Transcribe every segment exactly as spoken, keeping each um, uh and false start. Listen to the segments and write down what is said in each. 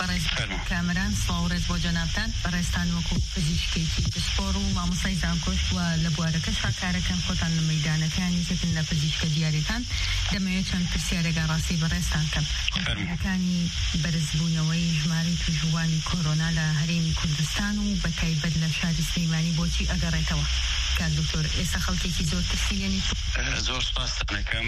بارز کامران سڵاوڕێز بۆ جەنابتان بەڕێستان وەکو پزیشکێکی پسپۆڕ و مامۆستای زانکۆش و لە بوارەکەش کارەکەن خۆتان لە مەیدانەکانی تێکن لە پزیشکە دیاریتان دەمەوێت چەند پرسیارێکە ڕاستی بەڕێستان کەم کۆمەڵەکانی بەرزبوونەوەی ژمارەی توشوانی کۆرۆنا لە هەرێمی کوردستان و بە تایبەت لە شاری سلەیمانی بۆچی ئەگەڕێتەوە کاک دکتۆر ئێستا خەڵکێکی زۆر ترسیلێنی زۆر سپاس دەکەم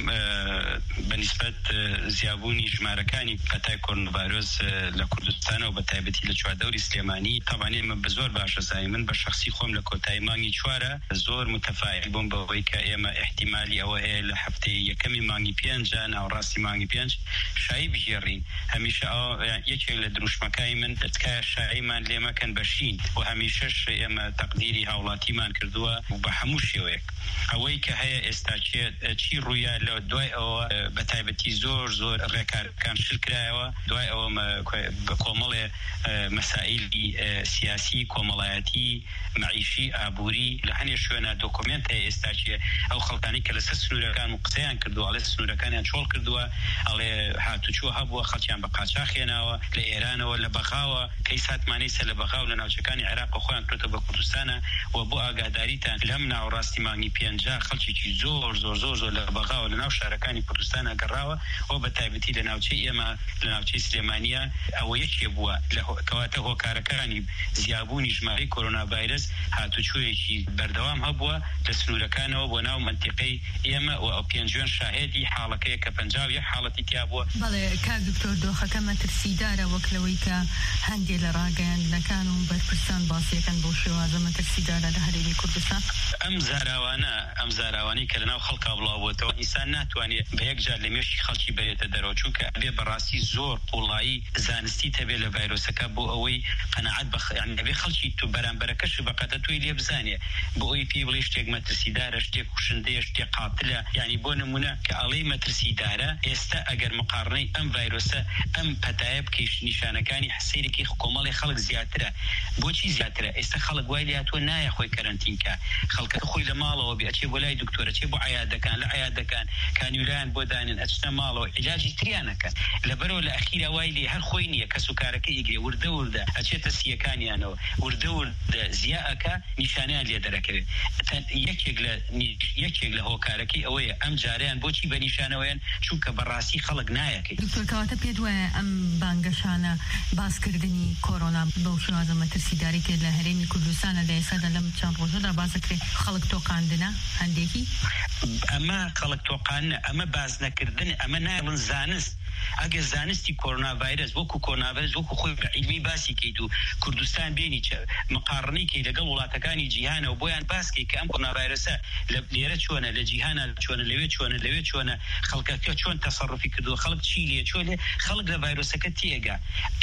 بەنسبەت زیابوونی ژمارەکانی پەتای کۆرۆناڤایرۆس لە کوردستان و بە تایبەتی لە چواردەوری سلێمانی تەبانێ من بە زۆر باشە زای من بە شخصی خۆم لە کۆتایی مانگی چوارە زۆر متفائل بووم بەوەی کە ئێمە احتیمالی ئەوە هەیە لە هەفتەی یەکەمی مانگی پێنج ناوڕاستی مانگی پێنج شایی بژێڕین هەمیشە ئەو یەکێک لە دروشمەکانی من تکایە شاییمان لێ مەکەن بەشین و هەمیشەش ئێمە تەقدیری هاوڵاتیمان کردووە بە هەموو شێوەیەک ئەوەی کە هەیە ئێستا چی ڕوویە لە دوای ئەوە بە تایبەتی زۆر زۆر ڕێکارەکان شکرایەوە دوای ئەوە بە کۆمەڵێ مەسائیلی سیاسی کۆمەڵایەتی معیشی ئابووری لە هەنێ شوێنە دۆکومنت هەیە ئێستا چیە ئەو خەڵکانی کە لەسەر سنوورەکان و قسەیان کردووە ئەڵێ سنوورەکانیان چۆڵ کردووە ئەڵێ هاتوچوە هەبووە خەڵکیان بە قاچاق هێناوە لە ئێرانەوە لە بەغاوە کەی ساتمانەی سەر لە بەغاو لە ناوچەکانی عێراق خۆیان کردووە بە کوردستانە و بۆ ئاگاداریتان لەم ناوڕاستی مانگی پێنجا خەڵکێکی زۆر زۆر زۆر زۆر لە بەغاوە لە ناو شارەکانی کوردستانە گەڕاوە و بە تایبەتی لە ناوچەی ئێمە لە ناوچەی سلێمانیە ئەوە یەکێ بووە لە کەواتە هۆکارەکانی زیابوونی ژمارەی کۆرۆناڤایرۆس هاتوچۆیەکی بەردەوام هەبووە لە سنوورەکانەوە بۆ ناو منتیقەی ئێمە و ئەو پێنجوێن شاهێدی حاڵەکەیە کە پەنجاو یەک حاڵەتی تیا بووە. بەڵێ کاک دکتۆر دۆخەکە مەترسیدارە وەک لەوەی کە هەندێ لە ڕاگەیاندنەکان و بەرپرسان باسیەکەن بۆ شێوازە مەترسیدارە لە هەرێمی کوردستان ئەم زاراوانە ئەم زاراوانی کە لەناو خەڵکا بڵاوبووەوە ئینسان ناتوانێت بە یەکجار لە مێشکی خەڵکی بێتە دەرەوە چونکە ئەبێ بەڕاستی زۆر قوڵایی زانستی تەبێ لە ڤایرۆسەکە بۆ ئەوەی قەناعەت بە یعنی ئەبێ خەڵکی تو بەرامبەرەکەش بەقەتە توی لێ بزانێ بۆ ئەوی پێی بڵێ شتێک مەترسیدارە شتێک کوشندەیە شتێک قاتلە یعنی بۆ نمونە کە ئەڵێ مەترسیدارە ئێستا ئەگەر مقارنەی ئەم ڤایرۆسە ئەم پەتایە بکەیت نیشانەکانی حسیرێکی کۆمەڵی خەڵک زیاترە بۆچی زیاترە ئێستا خەڵک وای لێ هاتووە نایە خۆی کەرەنتینکە خەڵکە خۆی لە ماڵەوە بێ ئەچێ بۆ لای دکتۆرە چێ بۆ عەیادەکان لە عەیادەکان کانیولایان بۆ دانێن ئەچنە ماڵەوە عیلاجی تریانەکەن لەبەرەوە لە ئەخیرا وای لێ هەر خۆی نییە کە سوکارەکە ئیگرێ وردە وردە ئەچێتە سیەکانیانەوە وردە وردە زیاءەکە نیشانیان لێ دەرەکەوێت یەکێک لە یەکێک لە هۆکارەکەی ئەوەیە ئەم جاریان بۆچی بە نیشانەوەیان چونکە بەڕاستی خەڵک نایەکەی دکتۆر کەواتە پێت وایە ئەم بانگەشانە باسکردنی کۆرۆنا بەو شێوازە مەترسیداری کرد لە هەرێمی کوردستانە لە ئێستادا لەم چەند ڕۆژەدا بازەکرێت خەڵک تۆقاندنە هەندێکی ئەمە خەڵک تۆقانە ئەمە باز نەکردن ئەمە نایڵن زانست ئەگەر زانستی کۆرۆناڤایرۆس وەکو کۆرۆناڤایرۆس وەکو خۆی علمی باسی کەیت و کوردستان بینی مقارنەی کەی لەگەڵ وڵاتەکانی جیهانە و بۆیان باسکەی کە ئەم کۆرۆناڤایرۆسە لێرە چۆنە لە جیهانە چۆنە لەوێ چۆنە لەوێ چۆنە خەڵکەکە چۆن تەسەڕوفی کردووە خەڵک چی لێ چۆن لێ خەڵک لە ڤایرۆسەکە تێگا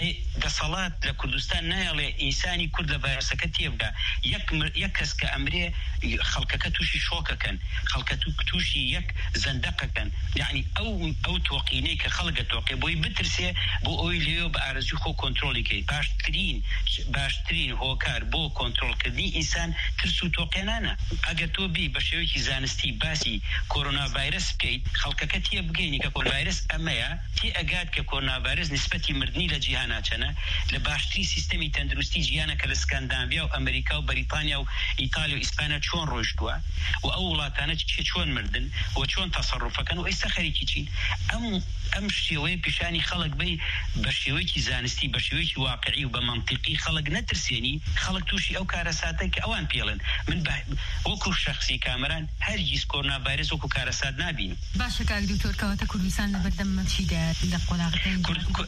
دەسەڵات لە کوردستان نایڵێ ئینسانی کورد لە ڤایرۆسەکە تێبگا یەک کەس کە ئەمرێ خەڵکەکە تووشی شۆکەکەن خەڵکە تووشی یەک زەندەقەکەن یعنی ئەو ئەو تۆقینەی کە خەڵکە تۆقی بۆی بترسێ بۆ ئەوی لێوە بە ئارەزوی خۆ کۆنتڕۆلی کەیت باشترین باشترین هۆکار بۆ کۆنتڕۆلکردنی ئینسان ترس و تۆقێنانە ئەگەر تۆ بی بە شێوەیەکی زانستی باسی کۆرۆناڤایرۆس بکەیت خەڵکەکە تێ بگەینی کە کۆرۆناڤایرۆس ئەمەیە تێ ئەگات کە کۆرۆناڤایرۆس نسبەتی مردنی لە جیهانا چەنە لە باشترین سیستەمی تەندروستی جیهانە کە لە سکاندیناڤیا و ئەمریکا و بەریتانیا و ئیتالیا و ئیسپانیا چۆن ڕۆیشتووە و ئەو وڵاتانە چۆن مردن و چۆن تەسەڕوفەکەن و ئێستا خەریکی چین ئەم ئەم شێوەیە پیشانی خەڵک بی بە شێوەیەکی زانستی بە شێوەیەکی واقعی و بە منطقی خەڵک نەترسێنی خەڵک تووشی ئەو کارەساتەی کە ئەوان پێڵن من وەکو شەخسی کامەران هەرگیز کۆرۆناڤایرۆس وەکو کارەسات نابین. باشە کاک دکتۆر کەواتە کوردستان لە بەردەم چیدا لە قۆناغەکانی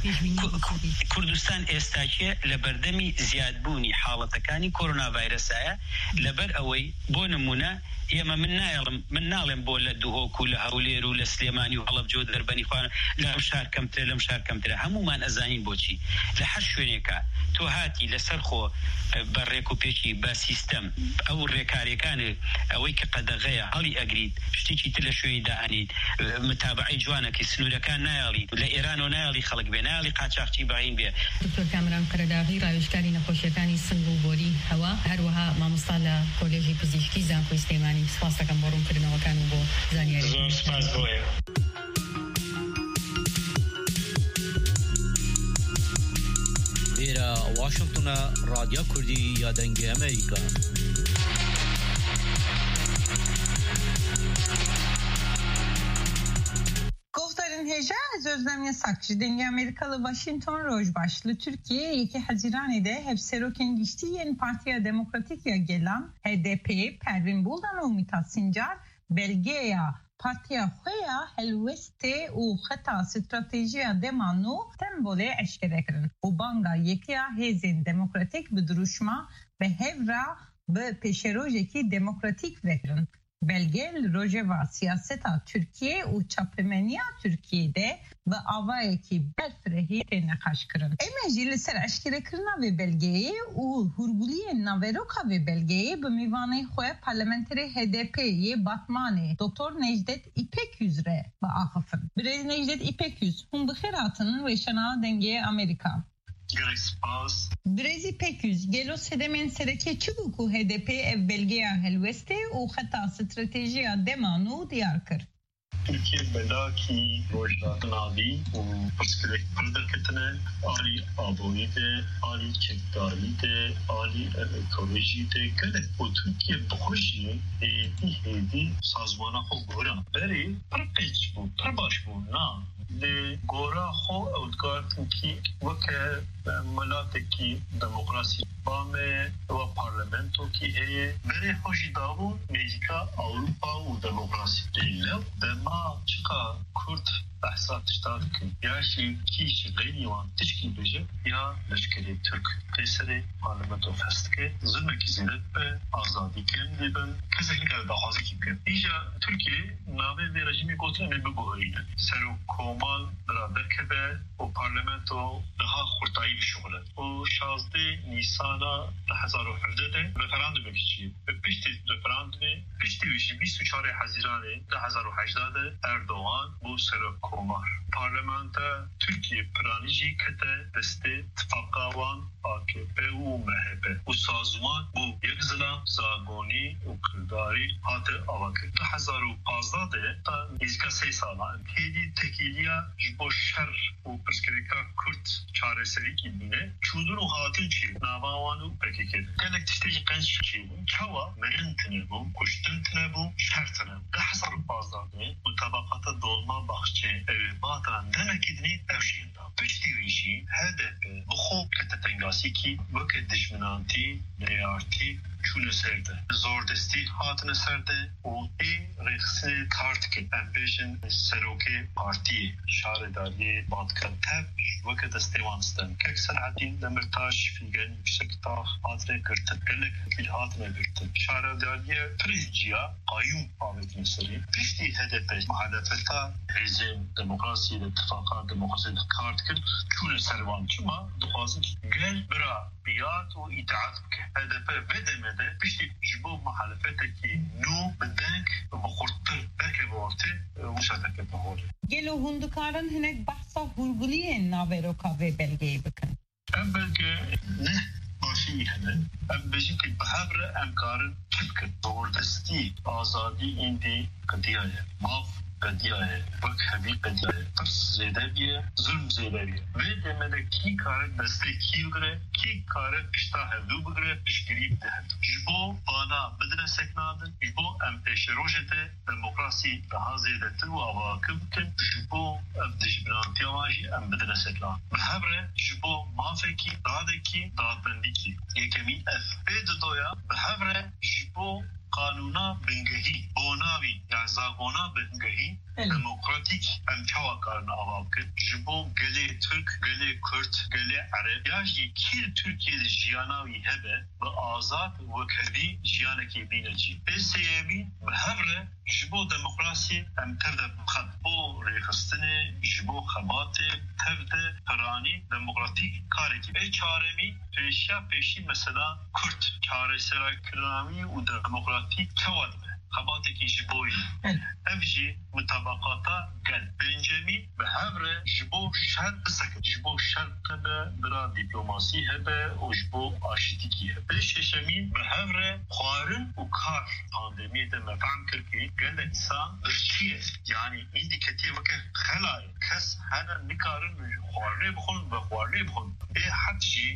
کوردستان ئێستاکێ لە بەردەمی زیادبوونی حاڵەتەکانی کۆرۆناڤایرۆسایە لەبەر ئەوەی بۆ نمونە ئێمە من نایڵم من ناڵێم بۆ لە دوهۆک و لە هەولێر و لە سلێمانی و هەڵەبجە دەربەنی خوان لەم شار کەمترە لەم شار کەمترە هەمومان ئەزانین بۆچی لە هەر شوێنێکە تۆ هاتی لەسەر خۆ بە ڕێک و پێکی بە سیستەم ئەو ڕێکاریەکانە ئەوەی کە قەدەغەیە هەڵی ئەگریت شتێکی تر لە شوێنی داهەنیت متابعی جوانەکەی سنوورەکان نایڵی لە ئێران و نایڵی خەڵک بێ نایڵی قاچاقچی باین بێ. دکتۆر کامران قەرەداغی ڕاوێژکاری نەخۆشیەکانی سنگ و بۆری هەوا هەروەها مامۆستا لە کۆلێژی پزیشکی زانکۆی سلێمانی سپاس دەکەم بۆ ڕوونکردنەوەکان و بۆ زانیاری. زۆر سپاس بۆیە. واشنطن رادیو کردی یا دنگ امریکا. هجا از özlem sakçı denge Amerikalı Washington Rojbaşlı Türkiye iki Haziran'da hep seroken geçti yeni Partiya Demokratik ya gelen H D P Pervin Buldan و Mithat Sincar belgeya Partiya Xoya helveste u xeta stratejiya demanu tembole eşkere kirin. U banga yekiya hezin demokratik bir duruşma ve hevra ve peşerojeki demokratik vekirin. Belgel Rojava siyaseta Türkiye u çapemeniya Türkiye'de ve avayeki belfrehi tenekaş kırın. Emecili ser eşkere kırına ve belgeyi u hurguliye naveroka ve belgeyi bu mivane xoya parlamenteri H D P'ye batmane Doktor Necdet İpekyüz re ve ahıfın. Birey Necdet İpekyüz hum bıxiratının ve şana dengeye Amerika. Brezi Pekyüz, gelo sedemen sereke çubuku H D P ev belgeya helveste u xeta stratejiya demanu diyar kır. Türkiye belaki rojnavi u perskrek pırdaketine ali aboide, ali çekdaride, ali ekolojide gelek bu Türkiye boşi hedi hedi sazmana xo goran. Beri pırpeç bu, pırbaş bu na. Le gora xo evdgar ki vake ملاتکی دموکراسی بامه و پارلمنتو کی هی بره خوشی داو میزیکا اروپا و دموکراسی دیله دما چکا کرد بحثات اشتاد کن یا شی کیش غیری وان تشکی بشه یا لشکری ترک قیسری پارلمنتو فستکه ظلم کی زیدت به آزادی کن دیبن کسی که دخوازی کی کن ایجا ترکیه ناوی دی رژیمی گوتن نمی بگوهینه سرو کومال برادر که به و پارلمنتو daha خورتایی بشغله و شازده نیسانا هزار و هفده رفراندوم کشی پشتی رفراندوم پشتی ویشی بیست و چهار حزیران هزار و هجده اردوغان بو سر کومار پارلمانت ترکیه پرانیجی کته دسته اتفاقاوان A K P و M H P و سازمان بو یک زلا زاگونی و کرداری هاته آواکر ده هزار و پازده تا نزدیک سی سالان هیدی تکیلیا جبو شر و پرسکریکا کرد چاره سری کی بینه چونون و هاتن چی نواوانو پکیکد گلک تشتیجی قنش چی چوا مرنتنه بو کشتنتنه بو شرطنه ده هزار و پازده مطابقات دولما باخچه اوی باتان دمکیدنی اوشین دا پشتی ویشی هدف بخو کتتنگاسی کی وکت دشمنانتی نیارتی چون سرده زوردستی هاتن سرده و ای رخصه کارت که امبیشن سروکه پارتی شارداری بادکن تب وکت استیوانستن که اکسر عدین دمرتاش فیگن yüksek تا هاتنه کرتن گلک بیل هاتنه کرتن شارداری پریجیا قایوم آویدن سری پشتی هدف محالفتا هزین دموکراسی اتفاقا دموکراسی کارت کن چون سروان چما دخوازن گل برا بیات و اطاعت که هدف بدمده پشتی جبو محالفتکی نو بدنک بخورتر بکه بورتی مشارکت بهوله گلو هندکارن هنک بحثا هرگولی ناوروکا و belgeyi بکن ام belge نه باشی هنه ام بجی که بحبر امکارن چبکن زوردستی آزادی ایندی قدیه ماف قدیه وک همی قدیه ترس زیده بیه ظلم زیده بیه و demede کی کاره دسته کی بگره کی کاره پشتا هفدو بگره پشگیری بده هفدو جبو بانا بدنه سکنادن جبو ام پیش روشته دموکراسی daha زیده تر و آواکم کن جبو ام دجبنانتی آماجی ام بدنه سکنان بحبره جبو مافه کی داده کی دادبندی کی یکمی اف بید دویا بحبره جبو قانونا بنگهی بوناوی yani zagona bengehî demokratik em çawa karin ava bikin ji bo gelê Türk, gelê Kurd, gelê Ereb ya jî kî Tirkiye jiyana wî hebe bi azad wekhevî jiyanekê bîne cî. Pê sêyemî bi hev re ji bo demokrasî em tev de bixin bo rêxistinê ji bo xebatê tev de piranî demokratik karekî. Pê çaremî pêşiya pêşî mesela Kurd çareserkiranî û demokratik çawa dibe. خباتێکی ji bo yî ev jî mutabaqata gel pêncemî bi hev re ji bo şer bisekin ji bo şer hebe bira dîplomasî hebe û ji bo aşîtîkî hebe pê şeşemî bi hev re xwarin û kar pandemiyê de me fehm kir kî gelek însan birçîye yanî îndî ketiye weke xelayê kes hene nikarin xwarinê bixwin bi xwarinê bixwin pê hed jî ji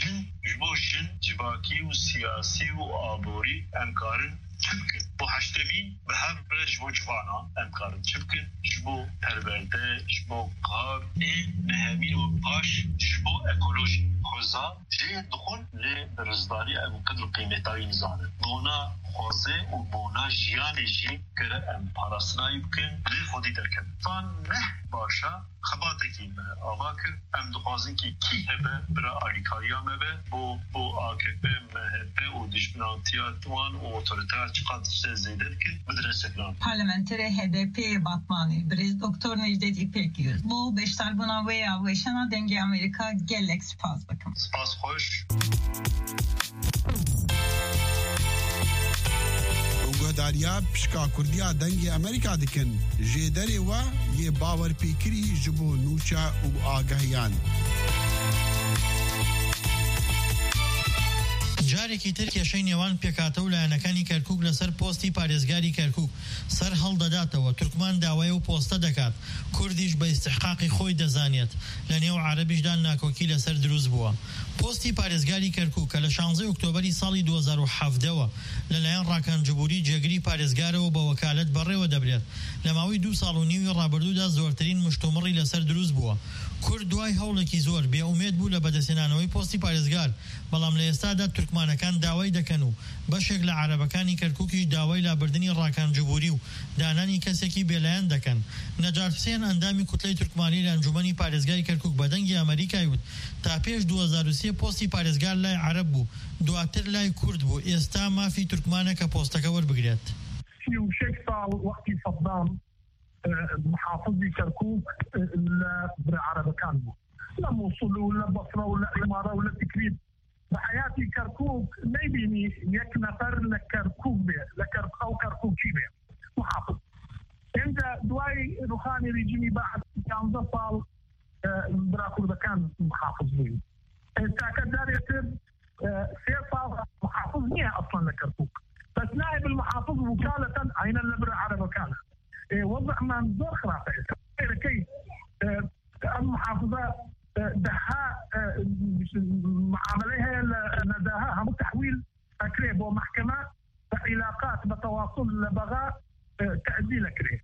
جن جبو جن جباكي وسياسي وآبوري أمكارن تبكن بو حشتمين بهم جبو جوانا أمكارن تبكن جبو هربرده جبو قار إيه نهمين وباش جبو أكولوجي خوزا جي دخول لرزداري أم قدر قيمتاي نزانه بونا خوزه وبونا جياني جي كره أم پاراسناي بكن لي خودي دركن فان نه باشا خباتكي ما آواكر أم دخوازن كي كي هبه برا آريكاريا مبه بو بو آكبه مهبه و دشمناتيات وان و اوتوريتار چقدر زيده دكن مدرسه لان Parlamenter H D P Batmani Brez Doktor Necdet İpek Yüz bu beşler buna veya veşana denge Amerika gelek spas bakın. Spas hoş. گهداریا پشکا کردیا دنگی امریکا دکن جدری و یه باور پیکری جبو نوچا و آگاهیان جارێکی تر کێشەی نێوان پێکاتە و لایەنەکانی کەرکووک لەسەر پۆستی پارێزگاری کەرکووک سەر هەڵدەداتەوە. تورکمان داوای و پۆستە دەکات، کوردیش بە ئیستحقاقی خۆی دەزانێت، لە نێو عەرەبیشدا ناکۆکی لەسەر دروست بووە. پۆستی پارێزگاری کەرکووک کە لە شانزەی ئۆکتۆبەری ساڵی دوو هەزار و حەڤدەوە لەلایەن ڕاکانجبووری جێگری پارێزگارەوە بە وەکالەت بەڕێوە دەبرێت. لە ماوەی دوو ساڵ و نیوی ڕابردوودا زۆرترین مشتومڕی لەسەر دروست بووە. کورد دوای هەوڵێکی زۆر بێئومێد بوو لە بەدەستێنانەوەی پۆستی پارێزگار، بەڵام لە ئێستادا تورکمانەکان داوای دەکەن و بەشێک لە عەرەبەکانی کەرکووکیش داوای لابردنی ڕاکانجبووری و دانانی کەسێکی بێلایەن دەکەن. نەجات حوسێن ئەندامی کوتلەی تورکمانی لە ئەنجومەنی پارێزگای کەرکووک بە دەنگی ئەمریکای وت تا پێش دوو هەزار و سێ پۆستی پارێزگار لای عەرەب بوو، دواتر لای کورد بوو، ئێستا مافی تورکمانە کە پۆستەکە وەربگرێت. سی و شش ساڵ وەختی سەدام محافظی کەرکووک لە عەرەبەکان بوو، لە مووسڵ و لە بەسرە و لە ئیمارە و لە تکریت بە حیاتی کەرکووک نەیبینی یەک نەفەر لە کەرکووک بێ لە کەرخە و کەرکووکی بێ محافظ. ئێنجا دوای ڕوخانی ریژیمی بەعد پانزە ساڵ برا کوردەکان محافظ بووین. ئێستاکە دارێتر سێ ساڵ محافظ نییە ئەسڵەن لە کەرکووک، بەس نائب المحافظ وکالەتەن عینە لە برا عەرەبەکانە. وضعمان زۆر خراپە ئێستا. ئێرەکەی ئەم محافظە دها معاملة هي نداها هم تحويل أكري بو محكمة علاقات بتواصل لبغاء تعديل أكري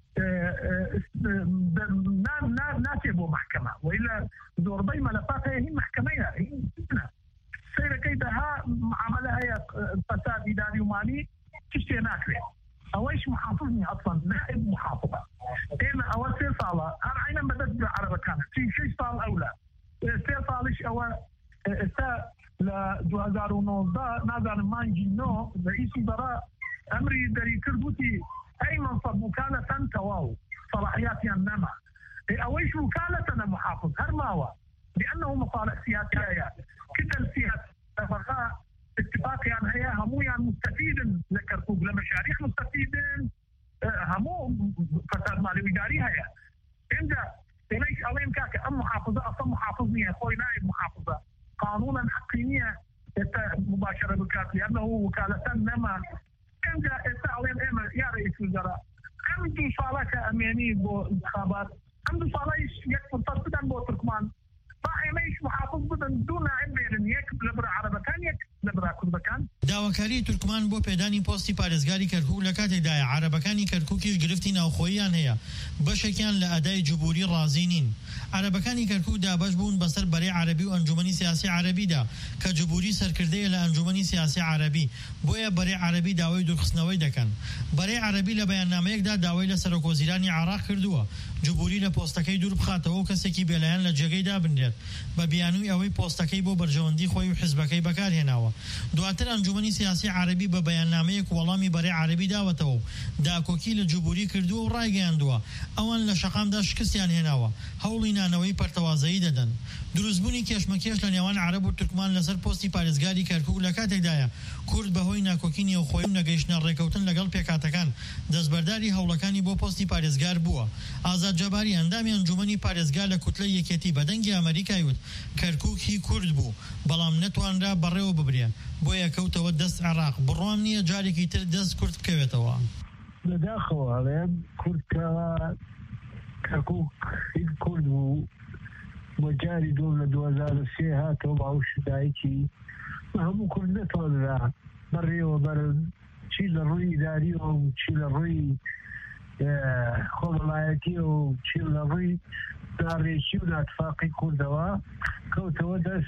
ناتي بو محكمة وإلا زوربي ملفات هي محكمة هي سيرة كيدها معاملة هي فساد إداري ومالي تشتي ناكري أويش محافظني أصلا نائب محافظة إن أول سير صالة أنا عينا بدأت بالعربة كانت في شيء صال أولى سير صالش أول إسا ل دو هزار ونوزده نازل مانجي نو رئيس وزراء أمري دري كربوتي أي منصب وكالة تواو صلاحياتي النما أويش وكالة أنا محافظ هرماوة لأنه مصالح سياسية كتل سياسة بغاء اتفاق يعني هي همو يعني مستفيد لكركوك لمشاريع مستفيدين همو فساد مالي وإداري هي عند ليش أوين كاك أم محافظة أصلا محافظنية خوي نائب محافظة قانونا حقينية مباشرة بالكاك لأنه وكالة نما عند أوين إما يا رئيس وزراء عنده صالة أميني بو انتخابات عنده صالة يكفر ترتدا بو تركمان داواکاری تورکمان بۆ پێدانی پۆستی پارێزگاری کەرکووک لە کاتێکدایە عەرەبەکانی کەرکووکیش گرفتی ناوخۆییان هەیە، بەشێکیان لە ئەدای جوبوری ڕازی نین. عەرەبەکانی کەرکووک دابەش بوون بەسەر بەرەی عەرەبی و ئەنجومەنی سیاسی عەرەبیدا کە جوبوری سەرکردەیە لە ئەنجومەنی سیاسی عەرەبی، بۆیە بەرەی عەرەبی داوای دوورخستنەوەی دەکەن. بەرەی عەرەبی لە بەیاننامەیەکدا داوای لە سەرۆکوەزیرانی عێراق کردووە جوبوری لە پۆستەکەی دوور بخاتەوە و کەسێکی بێلایەن لە جێگەی دابنرێت بە بیانووی ئەوەی پۆستەکەی بۆ بەرژەوەندی خۆی و حیزبەکەی بەکارهێناوە. دواتر ئەنجومەنی سیاسی عەرەبی بە بەیاننامەیەک وەڵامی بەرەی عەرەبی داوەتەوە و داکۆکی لە جوبوری کردووە و ڕایگەیاندووە ئەوان لە شەقامدا شکستیان هێناوە، هەوڵی نانەوەی پەرتەوازایی دەدەن. دروستبوونی کێشمەکێش لە نێوان عەرەب و تورکمان لەسەر پۆستی پارێزگاری کەرکووک لە کاتێکدایە کورد بەهۆی ناکۆکی نێوخۆیی و نەگەیشتنە ڕێکەوتن لەگەڵ پێکاتەکان دەستبەرداری هەوڵەکانی بۆ پۆستی پارێزگار بووە. ئازاد جەباری ئەندامی ئەنجومەنی پارێزگار لە کوتلەی یەکێتی بەدەنگی ئەمریکای وت کەرکووکی کورد بوو بەڵام نەتوانرا بەڕێوە ببرێ، بۆیە کەوتەوە دەست عێراق. بڕوام نییە جارێکی تر دەست کورد بکەوێتەوە. لەداخەوە ئەڵێن کورد کە کەرکووک کورد بوو وجاري دولة دو هزار و سه هاتوا بعوش دايكي ما هم كردتون لا بري وبر شي للروي داري وشي للروي خضلايتي وشي للروي داري شي وناتفاقي كردوا كوتوا دس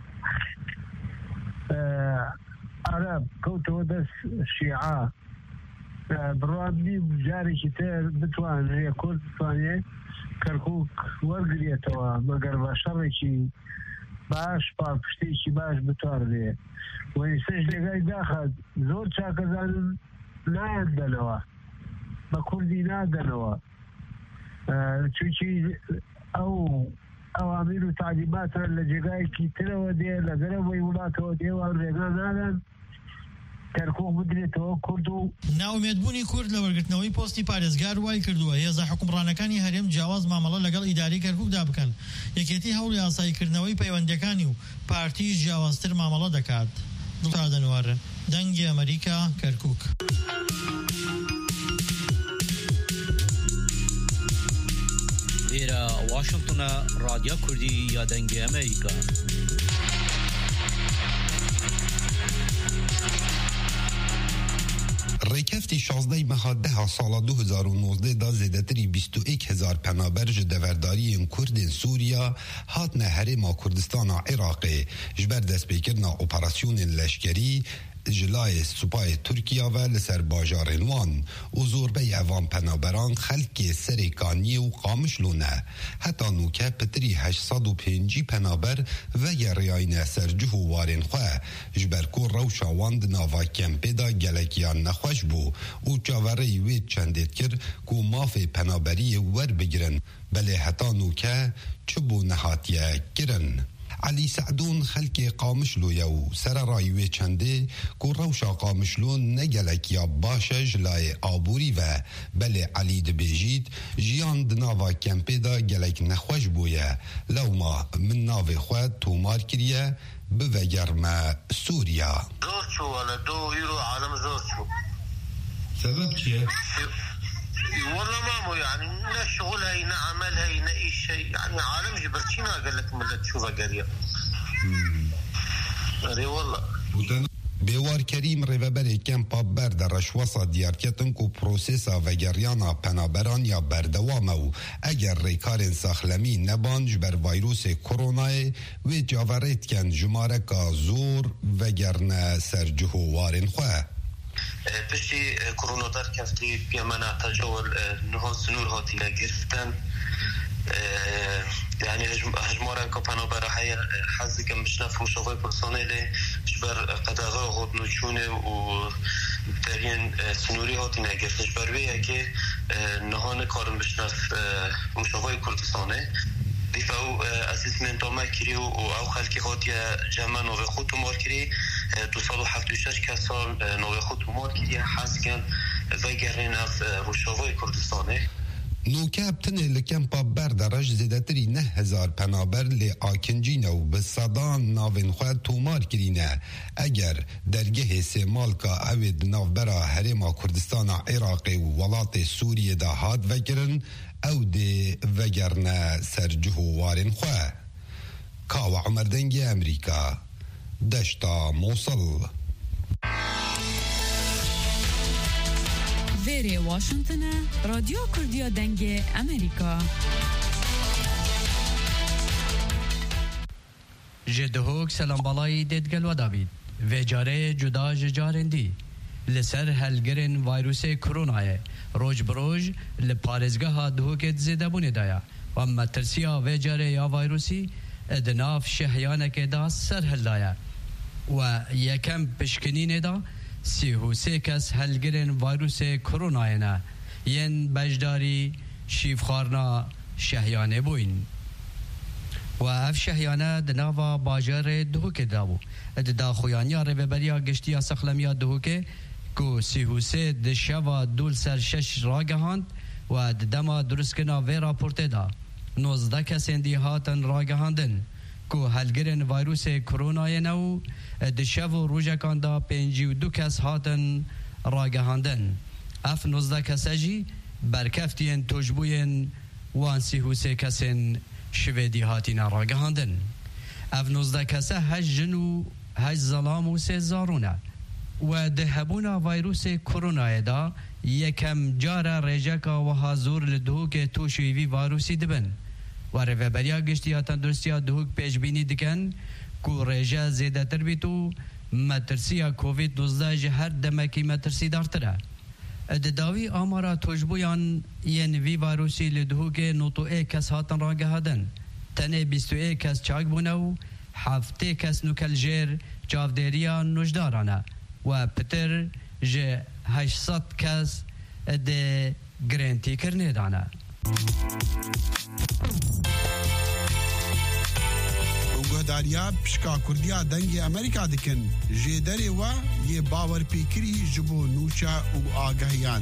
عرب كوتوا دس شيعة برادلي جاري كتير بتوان هي كرد ثانية كركوك ورقريتوا مقر بشركي باش پاپشتیشی باش بتوارده و این سجده داخل زور چاکزان نایدنوا با کردی نادنوا چونچی او اوامر و تعلیمات لجگای کی تلو دی لگرم ویولاتو دی و رگان نادن كركوك بدري تو كردو ناومێدبوونی کورد لە وەرگرتنەوەی پۆستی پارێزگار وای کردووە هێزە حکومڕانەکانی هەرێم جیاواز مامەڵە لەگەڵ ئیداری کەرکووکدا بکەن یەکێتی هەوڵی ئاساییکردنەوەی پەیوەندیەکانی و پارتیش جیاوازتر مامەڵە دەکات. دڵتا دەنوارە دەنگی ئەمریکا کەرکووک. لێرە واشنگتنە رادیۆ کوردی یا دەنگی ئەمریکا. ریکفتی شازده مهاده سال دو هزار و نوزده دا زیدتری بیست و یک هزار پنابرج دورداری کردین سوریا هات نهرما کردستان عراقی جبر دست بکرنا اپراسیون لشکری جلای سپای ترکیا و لسر باجار وان و زوربه اوان پنابران خلک سریکانی و قامشلونه حتی نوکه پتری هشتصد و پنجی پنابر و یریاین سرجه و وارن خواه جبرکو روشا واند ناوا کمپیدا گلکیان نخوش بو و چاوره وید چندید کر کو ماف پنابری ور بگرن بله حتی نوکه چبو نهاتیه گرن. علی سعدون خلک قامشلو یو سر رایوی چنده کو روشا قامشلو نگلک یا باشه جلای آبوری و بله علی دبیجید جیان دناوا کمپی دا گلک نخوش بویه لو ما من ناو خواه تومار کریه بوگرم سوریا زور شو ولا دو يورو عالم زور شو سبب چیه؟ والله ما مو يعني لا شغل هي لا عمل هي لا اي شيء يعني عالم جبرتينا قال لك ملت تشوفها قريه اي والله بیوار کریم ریوبر کمپا برد رشواسا دیارکتن کو پروسیسا و گریانا پنابران یا بردوامو اگر ریکارن ساخلمی نبانج بر ویروس کرونای و جاورت کن جمارکا زور و گرن سرجهو وارن خواه بشي كورونا دار كفتي بيمنا تجول نهو سنور هاتي لگرفتن يعني هجمارا كوبانا براحية حزكم بشنف وشوفي برسونيلي جبر قداغا غود نوچونه و درين سنوري هاتي لگرفت جبر ويه كي نهان كارن بشنف وشوفي كردستانه دیفاو اسیسمنت ما کریو و او خلکی خاطی جمع نوه خود مار کری دو سال و هفت و شش کسال نوه خود مار کری حزگن و گرین از روشاوای کردستانه نوکه ابتنه لکمپا بردرش زیدتری نه هزار پنابر لی آکنجینه و به صدان ناوین خواهد تومار کرینه اگر درگه سیمال که اوید ناوبرا هرما کردستان عراقی و ولات سوریه دا هاد وگرن او دی وگرنه سرجهو وارن خواه. کاو عمر دنگی امریکا دشتا موصل. ویری واشنگتن رادیو کردیا دنگی امریکا. جدهوک سلام بالای دیدگل و داوید و جاره جدا جارندی لسر هلگرن ویروس کرونای روج بروج لپارزگاه دهوکت زیده بونه دایا و مترسیا و جاره یا ویروسی ادناف شهیانک دا سر هل دایا و یکم پشکنین دا سی و سه کس هلگرن ویروس کرونای نه ین بجداری شیفخارنا شهیانه بوین و اف شهیانه دناوا باجر دهوک داو دا خویانیا رببریا گشتیا سخلمیا دهوکه کو سیهوسه د شوا دول سر شش راگهاند و دما درسکنا و راپورته دا نوزده کسین دی هاتن راگهاندن کو هلگرن ویروس کرونای نو د شوا روژکان دا پنجی و دو کس هاتن راگهاندن اف نوزده کسجی برکفتین توجبوین وان سیهوسه کسین شویدی هاتینا راگهاندن اف نوزده کسه هش جن و هش ظلام و سه زارونه و دهبونا ویروس کرونا دا یکم جاره رجکا و حضور لدهوک توشویوی ویروسی دبن و روبریا گشتیا تندرستیا دهوک پیش بینی دکن کو رجا زیده تر بیتو مترسیا کووید نوزده هر دمکی مترسی دارتره ادداوی آمارا توجبویان ین وی ویروسی لدهوک نوتو ای کس هاتن راگه هادن تنه بیستو ای کس چاک بونو هفته کس نوکل جیر جاودریا نوجدارانه و پتر جه هشتصد کس ده گرانتی کرنه دانه گهداریا پشکا کردیا دنگ امریکا دکن جیدره و یه باور پیکری جبو نوچا و آگاهیان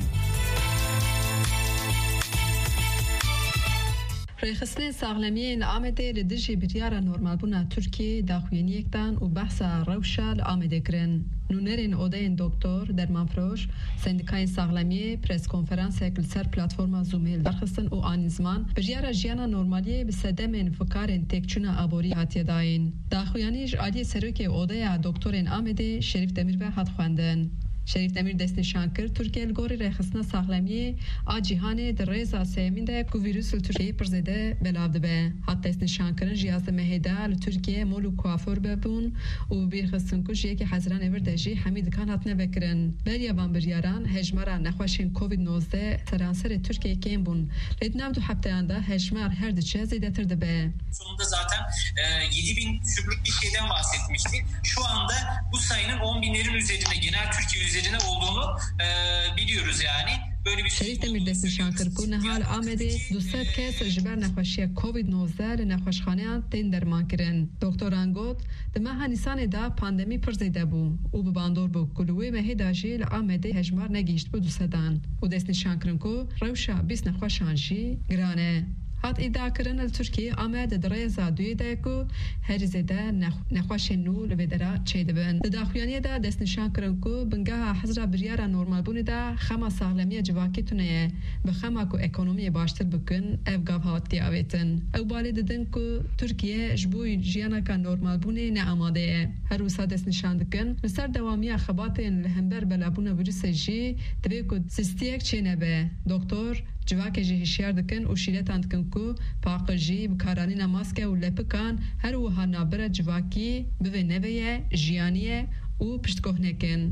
رخصتن ساغلمیه آمده لدرجه بریار نورمال بونا ترکیه داخوینیکتان و بحثا روشال آمده کرن. نونرین اودین دکتر درمان فروش سندیکای ساغلمیه پرس کنفرانس اکل سر پلاتفورما زومیل برخستن او آن زمان بریار جیانا نورمالیه بسدمن فکارن تکچونا آبوری هاتیه داین. داخویانیش عالی سروک اودیا دکترین آمده شریف دمیر و هات خواندن. شریف دمیر دست نشان کرد ترکیه الگوری رخصتنا ساغلمیه آ جهان در رئیس سیمین ده کو ویروس ترکیه پرزیده بلاو دبه حتی دست نشان کردن جیاز مهدا لترکیه مولو کوافور ببون و بیرخستن کش یکی حزران اوردجی حمید کان هات نبکرن بریا بان بریاران هجمارا نخواشین کووید نوزده سرانسر Türkiye کم بون لدنام دو هفته anda hecmar her diçe zedetir debe. Sonunda zaten e, yedi bin küsürlük bir şeyden bahsetmiştik. Şu anda bu sayının on binlerin üzerinde genel Türkiye üzerine olduğunu e, biliyoruz yani. شریف دمیر دست نشان کرد که نهال آمده دوست کس جبر نخوشی کووید نوزده نخوشخانه تین درمان کردن. دکتران گفت دماه نیسان دا پاندمی پرزیده بو و به باندور بو کلوی مهداجی لآمده هجمار نگیشت بو دوستدان و دست نشان کرد که روشا بیس نخوشانجی گرانه. هات ادعا کردن ترکیه آمد درای زادوی دایکو هر زده نخواش نو لبدرا چه دبن. داخویانی دا دست نشان کردن کو بنگاه حضر بریارا نورمال بونی دا خما ساغلمی جواکی تونه به خما کو اکونومی باشتر بکن افگاو هات دیاویتن. او بالی ددن کو ترکیه جبوی جیانا کا نورمال بونی نه آماده. هر وسا دست نشان دکن مسر دوامی خباتن لهمبر بلابون ویروس جی دبی کو سیستیک چه نبه. دکتر جواک جی هشیار دکن و شیرتان دکن کو پاقجی بکارانی نماسکه و لپکان هر وها نابره جواکی به نویه جیانیه و پشتگوهنکن.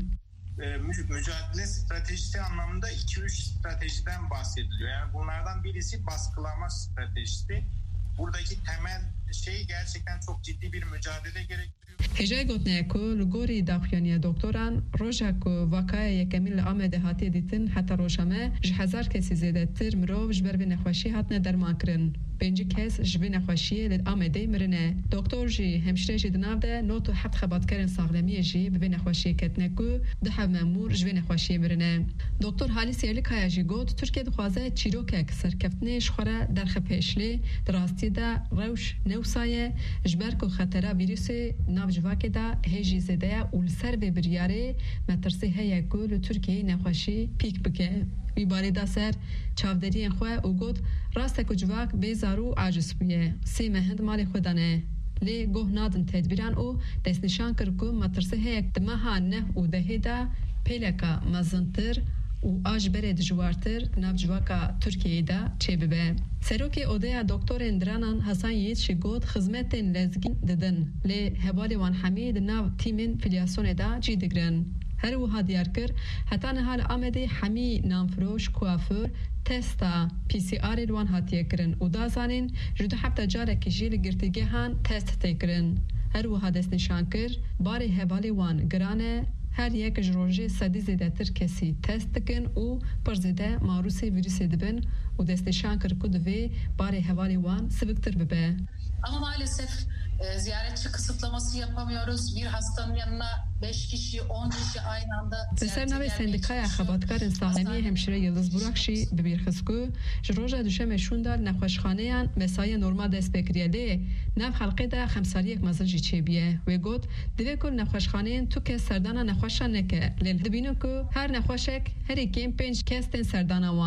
Mücadele stratejisi anlamında iki üç stratejiden bahsediliyor. Yani bunlardan birisi baskılama stratejisi. Buradaki temel şey gerçekten çok ciddi bir mücadele gerektiriyor. هجای گوتنه کو لگوری داخویانی دکتران روژا کو واقعی یکمیل آمده هاتی دیتن حتی روشامه جهزار کسی زیده تر مرو جبر به نخوشی هاتنه درمان کرن. پنج کس جبه نخوشی لد آمده مرنه. دکتر جی همشره جی دناو ده نوتو حبت خبات کرن ساغلمی جی به نخوشی کتنه کو ده مامور جبه نخوشی مرنه. دکتر حالی سیرلی کایا جی گوت ترکیه دخوازه چیروک اکسر کفتنه شخوره در خپشلی دراستی ده روش نوسایه جبر کو خطره ویروس ناو جواکه دا هجی زده اول سر به بریاره مترسی هیا کل ترکیه نخوشی پیک بکه. وی باری دا سر چاودری خواه او گود راست که جواک بیزارو عاجز بیه. سی مهند مال خودانه. لی گوه نادن تدبیران او دست نشان کرد که مترسی هیا دماها نه او دهی دا پیلکا مزنتر و آج برد جوارتر ناو جواکا ترکیه دا چه ببه. سروکی اودیا دکتر اندرانان حسن یید شگود خدمت لزگین ددن لی هوالی وان حمید ناو تیمین فیلیاسون دا جی دگرن. هر وها دیار کر حتی نهال آمده حمی نامفروش کوافور تستا پی سی آر الوان هاتیه کرن و دازانین جدو حبتا جاره کجیل گرتگه هان تست تکرن. هر وها دست نشان کر باری هوالی وان گرانه هر یک جروجه صدی زیده تر کسی تست کن و پر زیده ماروسی ویروسی دبن و دست نشان کر کد وی باری هوالی وان سبکتر ببه. Ama maalesef e, ziyaretçi kısıtlaması yapamıyoruz. Bir hastanın yanına beş kişi, on kişi aynı anda ziyaret ediyor. Sendikaya xabatkarên Sahlemiye hemşire Yıldız Burakşi bi birxisku ji roja duşeme şundar nexweşxaneyan mesaya normal dest pekiriye lê nav xelqê de xemsaliyek mezin jî çêbiye. Wê got divê ku nexweşxaneyên tu kes serdana nexweşan neke lê dibînin ku her nexweşek herî kêm pênc kes tên serdana wan.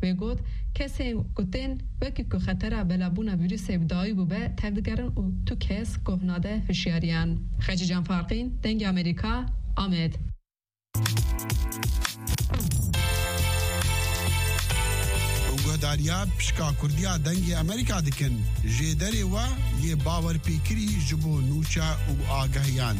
وگوت کسی گوتن وکی که خطر بلابونا ویروس ابدایی بوده تفدگرن و تو کس گفناده هشیاریان. خجی جان فارقین دنگ امریکا آمد. گهداریا پشکا کردیا دنگ امریکا دکن جدری و یه باور پیکری جبو نوچا و آگاهیان.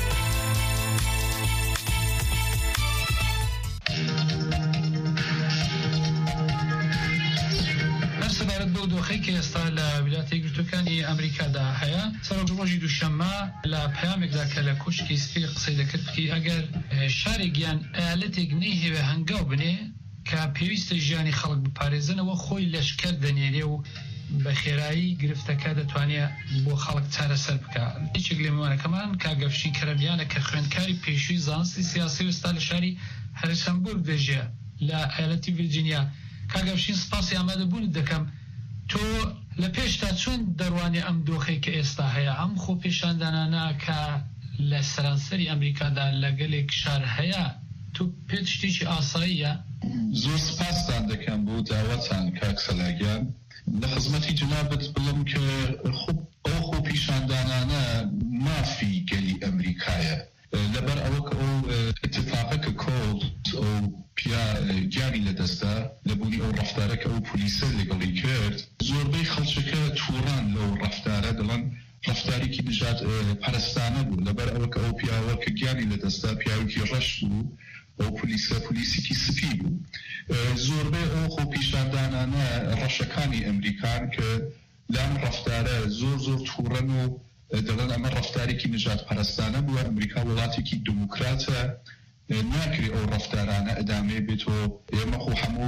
سبارەت بەو دۆخەی کە ئێستا لە ویلایەتە یەکگرتووەکانی ئەمریکادا هەیە سەرۆک ڕۆژی دووشەممە لە پەیامێکدا کە لە کوشکی سپی قسەی دەکرد بکەی ئەگەر شارێکیان ئەیالەتێک نەیهێوێ هەنگاو بنێ کە پێویستە ژیانی خەڵک بپارێزنەوە خۆی لەشکەر دەنێرێ و بە خێرایی گرفتەکە دەتوانێت بۆ خەڵک چارەسەر بکە. هیچێک لە میوانەکەمان کاگەفشین کەرەمیانە کە خوێندکاری پێشووی زانستی سیاسی وستا لە شاری هەریسەنبورگ دەژێ لە ئایالەتی ڤیرجینیا. کاگەفشین سپاسی ئامادەبوونت دەکەم. تۆ لە پێشتا چۆن دەڕوانێ ئەم دۆخەی کە ئێستا هەیە ئەم خۆ پێشاندانانە کە لە سەرانسەری ئەمریکادا لەگەلێک شار هەیە تۆ پێت شتێکی ئاساییە؟ زۆر سپاستان دەکەم بۆ داوەتان کاک سەلاگیان. لە خزمەتی جنابەت بڵم کە ئەو خۆ پیشاندانانە مافی گەلی ئەمریکایە لەبەر ئەوە کە ئەو اتفاقەکە کۆڵ ئەو پیا گیانی لەدەستا لەبوونی ئەو ڕەفتارە کە ئەو پۆلیسە لەگەڵی کرد زۆربەی خەڵچەکە تووڕان لەو ڕەفتارە دەڵێن ڕەفتارێکی نژاد پەرستانە بوو لەبەر ئەوە کە ئەو پیاوە کە گیانی لەدەستا پیاوێکی ڕەش بوو ئەو پۆلیسە پۆلیسێکی سپی بوو. زۆربەی ئەو خۆ پیشاندانانە ڕەشەکانی ئەمریکان کە لەم ڕەفتارە زۆر زۆر تووڕەن و دەڵێن ئەمە ڕەفتارێکی نژاد پەرستانە بووە. ئەمریکا وڵاتێکی دموکراتە ناکرێ ئەو ڕەفتارانە ئەدامێ بێتەوە. ئێمە خۆ هەموو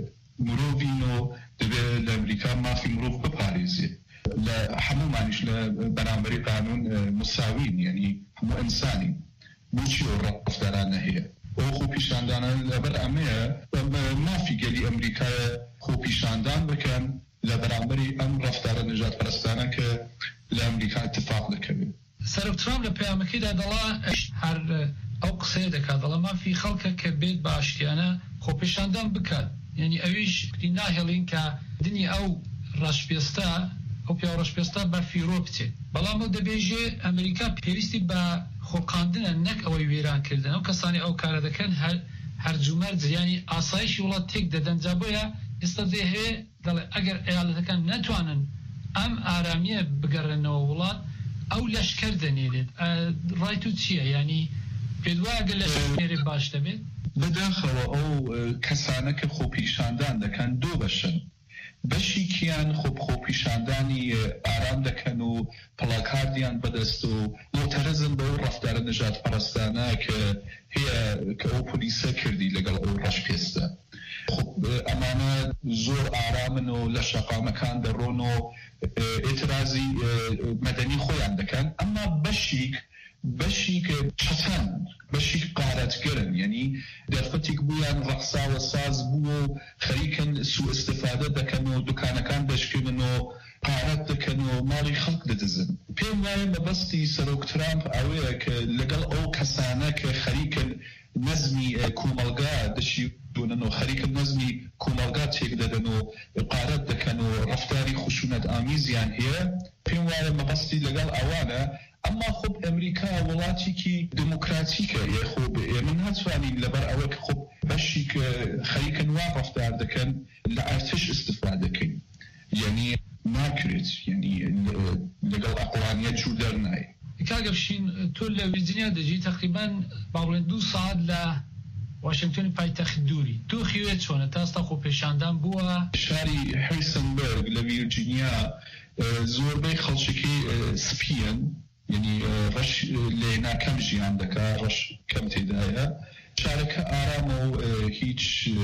مرۆڤین و دەبێت لە ئەمریکا مافی مرۆڤ بپارێزێ. لە هەمومانیش لە بەرامبەری قانون مساوین یعنی هەموو ئینسانین. بۆچی ئەو ڕەفتارانە هەیە؟ ئەو خۆ پیشاندانە لەبەر ئەمەیە مافی گەلی ئەمریکایە خۆ پیشاندان بکەن لە بەرامبەری ئەم ڕەفتارە نژاد پەرستانە کە لە ئەمریکا اتفاق دەکەوێت. سەرۆک ترامپ لە پەیامەکەیدا دەڵا هەر ئەو قسەیە دەکات دەڵا مافی خەڵکە کە بێت بە ئاشتیانە خۆ پیشاندان بکات. یعنی ئەویش ناهێڵین کە دنی ئەو ڕەشپێستە ئەو پیا ڕەشپێستە بە فیرۆ بچێت. بەڵام ئەو دەبێژێ ئەمریکا پێویستی بە خۆقاندنە نەک ئەوەی وێرانکردن. ئەو کەسانی ئەو کارە دەکەن هەرجومەر ینی ئاسایشی وڵات تێک دەدەن. جا بۆیە ئێستا دێ هەیە دەڵێ ئەگەر ئەیالەتەکان نەتوانن ئەم ئارامیە بگەڕێنەوە وڵات ئەو لەشکەر دەنێرێت. ڕای تو چییە؟ ینی پێت وایە ئەگەر لەشکێرێ باش دەبێت؟ بەداخەوە ئەو کەسانە کە خۆپیشاندان دەکەن دوو بەشن. بەشێکیان خۆ خۆپیشاندانی ئارام دەکەن و پڵاکاردیان بەدەست و مۆتەرەزن بە ئەو ڕەفتارە نژاد پەرستانە کە هەیە کە ئەو پۆلیسە کردی لەگەڵ ئەو ڕەشپێستە. ئەمانە زۆر ئارامن و لە شەقامەکان دەڕۆن و ئێترازی مەدەنی خۆیان دەکەن. ئەمما بەشێک بەشێک چەتەن بەشێک قارەتگەرن یعنی دەرفەتێک بوویان ڕەقساوە ساز بوو و خەریکن سوء استفادە دەکەن و دوکانەکان دەشکێنن و قارەت دەکەن و ماڵی خەڵک دەدزن. پێم وایە مەبەستی سەرۆک ترامپ ئەوەیە کە لەگەڵ ئەو کەسانە کە خەریکن نەزمی کۆمەلگا دەشیبوونن و خەریکن نەزمی کۆمەلگا تێک دەدەن و قارەت دەکەن و ڕەفتاری خشونەت ئامیزیان هەیە. پێم وایە مەبەستی لەگەڵ ئەوانە. ئەمما خۆب ئەمریکا وڵاتێکی دموکراتیکە خۆ ئێمە ناتوانین لەبەر ئەوە کە خۆب بەشی کە خەریکن وا ڕەفتار دەکەن لە ئارتش استفادەکەین. یعنی ناکرێت یعنی لەگەڵ ئەقلانیەت جوور دەرنایە. کاگەفشین تۆ لە ڤیرجینیا دەژی تەقریبان باڵێن دوو ساعت لە واشنگتۆنی پایتەخت دووری. تۆ خیوێت چۆنە تا ئێستا خۆ پێشاندان بووە؟ شاری هەریسەنبەرگ لە ڤیرجینیا زۆربەی خەڵکێکی سپیەن یعنی ڕەش لێ ناکەم ژیان دەکا ڕەش کەم تێدایە. شارەکە ئارامە و هیچ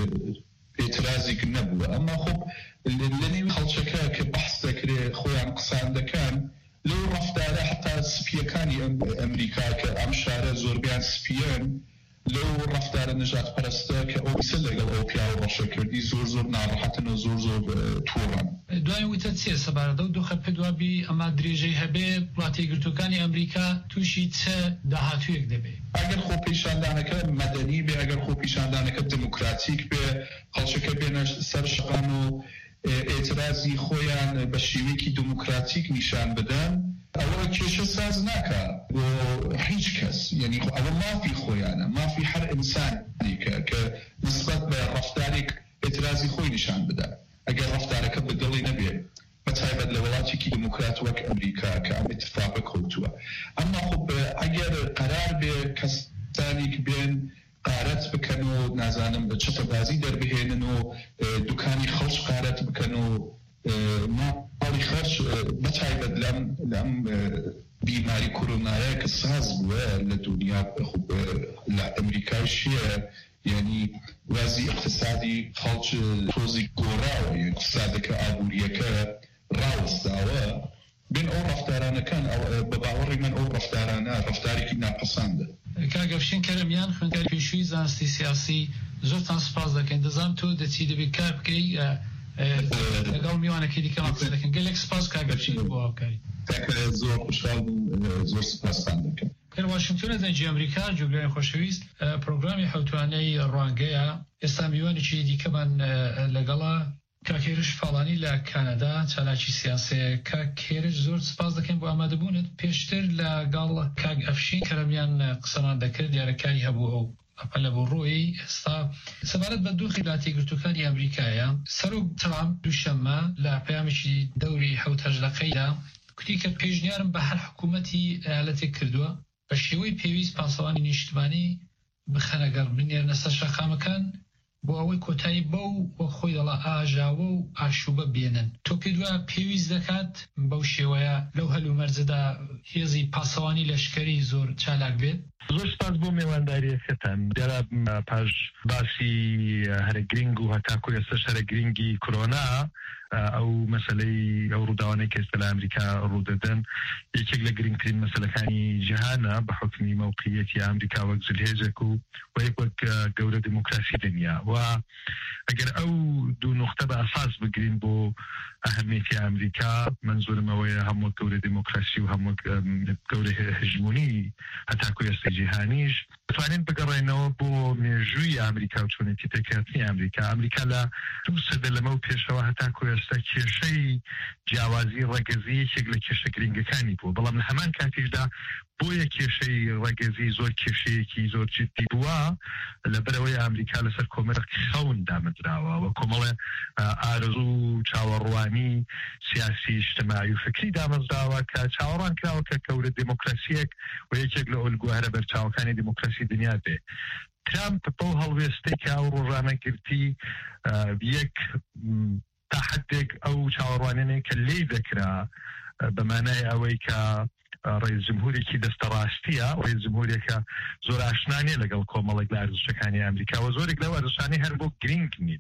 ئێترازێک نەبووە. ئەمما خۆب لە نێوی خەڵکەکە کە بەحس دەکرێ خۆیان قسان دەکەن لەو ڕەفتارە حتا سپیەکانی ئەمریکا کە ئەم شارە زۆربیان سپیەن لەو ڕەفتارە نژاد پەرستە کە ئەو ئیسە لەگەڵ ئەو پیاوە ڕەشەکردی زۆر زۆر ناڕەحەتن و زۆر زۆر تووڕن. دوای وتە چی چێ سەبارەتە و دوو خەپە دوابی ئەما درێژەی هەبێ وڵاتە یەکگرتووەکانی ئەمریکا تووشی چه داهاتوویەک دەبێت ئەگەر خۆپیشاندانەکە مەدەنی بێ ئەگەر خۆپیشاندانەکە دموکراتیک بێ خەڵکەکە بێنە سەر شقان و ئێترازی خۆیان بە شێوەیەکی دموکراتیک نیشان بدەن ئەوە کێشە ساز ناکە بۆ هیچ کەس یعنی ئەوە مافی خۆیانە مافی هەر ئینسانی کە نسبەت بە ڕەفتارێک ئێترازی خۆی نیشان بدە ئەگەر ڕەفتارەکە بەدڵی نەبێ بەتایبەت لە وڵاتێکی دموکرات وەک ئەمریکا کە ئەم ئیتفاقە کەوتووە ئەمما خۆ ئەگەر قەرار بێ کەسانێک بێن قارەت بکەن و نازانم چەتەبازی دەربهێنن و دوکانی خەڵک قارەت بکەن و ماڵی خەرج بەتایبەت لەم بیماری کۆرۆنایە کە ساز بووە لە دنیا لە ئەمریکایشیە یعنی وازی اقتصادی خەڵک تۆزی گۆڕاوە اقتصادەکە ئابووریەکە ڕاوەستاوە بین ئەو ڕەفتارانەکان بە باوەڕی من ئەو ڕەفتارانە ڕەفتارێکی ناپەسەندە کاگەفشین کەرەمیان خوێندکاری پێشووی زانستی سیاسی زۆرتان سپاس دەکەین دەزانم تۆ دەچی دەبێت کار بکەی لەگەڵ میوانەکەی دیکەمان قسە دەکەن گەلێک سپاس کاگەفشین بۆ ئەوکاری زۆر خوشحاڵ زۆر سپاستان دەکەم کەر واشنگتۆنە دەنجی ئەمریکا جوگرانی خۆشەویست پرۆگرامی حوتوانەی ڕوانگەیە ئێستا میوانێکی دیکەمان لەگەڵا کاکێرش فاڵانی لە کانەدا چالاکی سیاسەیە کاکێرش زۆر سپاس دەکەین بۆ ئامادەبوونت پێشتر لەگەڵ کاک ئەفشین کەرەمیان قسەمان دەکرد دیارەکاری هەبوو ئەو ئەپەلە بۆ ڕۆی ئێستا سەبارەت بە دوو وڵاتە یەکگرتووەکانی ئەمریکایە سەرۆک ترامپ دووشەممە لە پەیامێکی دەوری حەوت هەژدەقەیدا کوتی کە پێشنیارم بە هەر حکوومەتی ئایالەتێک کردووە بە شێوەی پێویست پاسەوانی نیشتمانی بخەنەگەڕ بنێرنە سەر شەقامەکان بۆ ئەوەی کۆتایی بەو وە خۆی دەڵا ئاژاوە و ئاشوبە بێنن تۆ پێ دووە پێویست دەکات بەو شێوەیە لەو هەلومەرجەدا هێزی پاسەوانی لەشکەری زۆر چالاک بێت زۆر سپاس بۆ میوانداریەکەتان دیارە پاش باسی هەرە گرنگ و هەتاکو ئێستاش هەرە گرنگی کۆرۆنا ئەو مەسەلەی ئەو ڕووداوانەی کە ئێستا لە ئەمریکا ڕوودەدەن یەکێک لە گرنگترین مەسەلەکانی جیهانە بە حوکمی موقعیەتی ئەمریکا وەک جلهێزێک و وەک وەک گەورە دموکراسی دنیا و ئەگەر ئەو دوو نقطە بە ئەساس بگرین بۆ ئەهەمیەتی ئەمریکا منزورم ئەوەیە هەموو گەورە دموکراسی و هەموو گەورە هژمونی هەتاکو ئێستا جیهانیش بتوانین بگەڕێنەوە بۆ مێژووی ئەمریکا و چۆنێتی پێکهاتنی ئەمریکا ئەمریکا لە دوو سەدە لەمە و پێشەوە هەتاکو ئێستا کێشەی جیاوازی ڕەگەزی یەکێک لە کێشە گرنگەکانی بوو بەڵام لە هەمان کاتیشدا بۆیە کێشەی ڕەگەزی زۆر کێشەیەکی زۆر جدی بووە لەبەرەوەی ئەمریکا لەسەر کۆمەڵێکی خەون دامەدراوە و کۆمەڵێ ئارزوو چاوەڕوانی سیاسی اجتماعی و فکری دامەزراوە کە چاوەڕوان کراوە کە گەورە دموکراسیەک و یەکێک لە ئەلگوهەرە بەرچاوەکانی دموکراسی دنیا بێ ترامپ بەو هەڵوێستەی کە ئەو ڕۆژانەگرتی یەک تا حدێک ئەو چاوەڕوانانەی کە لێ دەکرا بەمانای ئەوەی کە ڕئیس جمهورێکی دەستە ڕاستیە ڕئیس جمهورێکە زۆر ئاشنانیە لەگەڵ کۆمەڵێک لە ئارزوشەکانی ئەمریکا و زۆرێک لەو ئارزوشانەی هەر بۆ گرنگ نین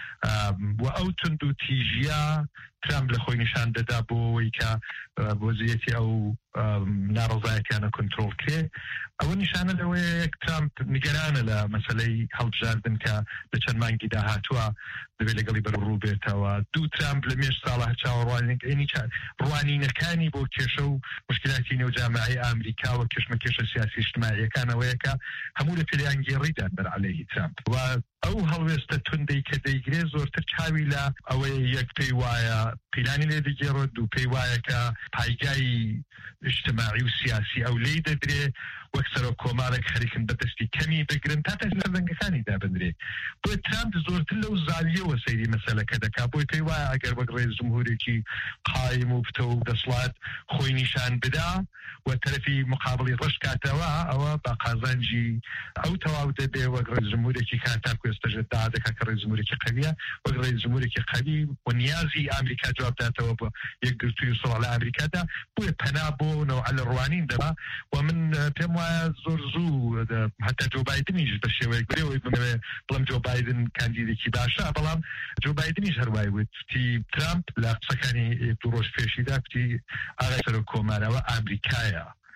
و ئەو تند و تیژیا ترامپ لە خۆی نیشان دەدا بۆ ئەوەی کە وەزعیەتی ئەو ناڕەزایەتیانە کۆنتڕۆڵ کرێ ئەوە نیشانە لەوەیە یەک ترامپ نیگەرانە لە مەسەلەی هەڵبژاردن کە لە چەند مانگی داهاتووە دەبێت لەگەڵی بەرڕوو بێتەوە دوو ترامپ لە مێژ ساڵە چاوەڕوانینی ڕوانینەکانی بۆ کێشە و مشکلاتی نێوجامعی ئەمریکا و کێشمە کێشە سیاسی اجتماعیەکانەوەیە کە هەموو لە پێلیانگێڕیدان بەر عەلەیهی ترامپ و ئەو هەڵوێستە توندەی کە دەیگرێ زۆرتر چاوی لە ئەوەیە یەک پێی وایە پیلانی لێ دەگێڕێت دوو پێی وایە کە پایگای اجتماعی و سیاسی ئەو لێی دەدرێ وەک سەرۆک کۆمارێک خەریکن بەدەستی کەمی بگرن تا تەک لە دەنگەکانی دابدرێ بۆی ترامپ زۆرتر لەو زاویەوە سەیری مەسەلەکە دەکا بۆی پێی وایە ئەگەر وەک ڕێز جمهورێکی قایم و پتە و دەسڵات خۆی نیشان بدا و تەرەفی مقابلی ڕەش کاتەوە ئەوە بە قازانجی ئەو تەواو دەبێ وەک ڕێز جمهورێکی کاتاکو ئێستاژە دادەکا کە ڕێز جمهورێکی قەویە وەک ڕێز جمهورێکی قەوی و نیازی ئەمریکا جواب داتەوە بۆ یەکگرتووی سوڵ لە ئەمریکادا بۆیە پەنا بۆ نەوعە لە ڕوانین دەبا و من پێم وایە زۆر زوو هەتا جۆ بایدنیش بە شێوەیەک برێەوەی بمەوێ بڵم جۆ بایدن کاندیدێکی باشە بەڵام جۆ بایدنیش هەروای وتی ترامپ لە قسەکانی دوو ڕۆژ پێشیدا کوتی ئاغای سەرۆک کۆمارەوە ئەمریکایە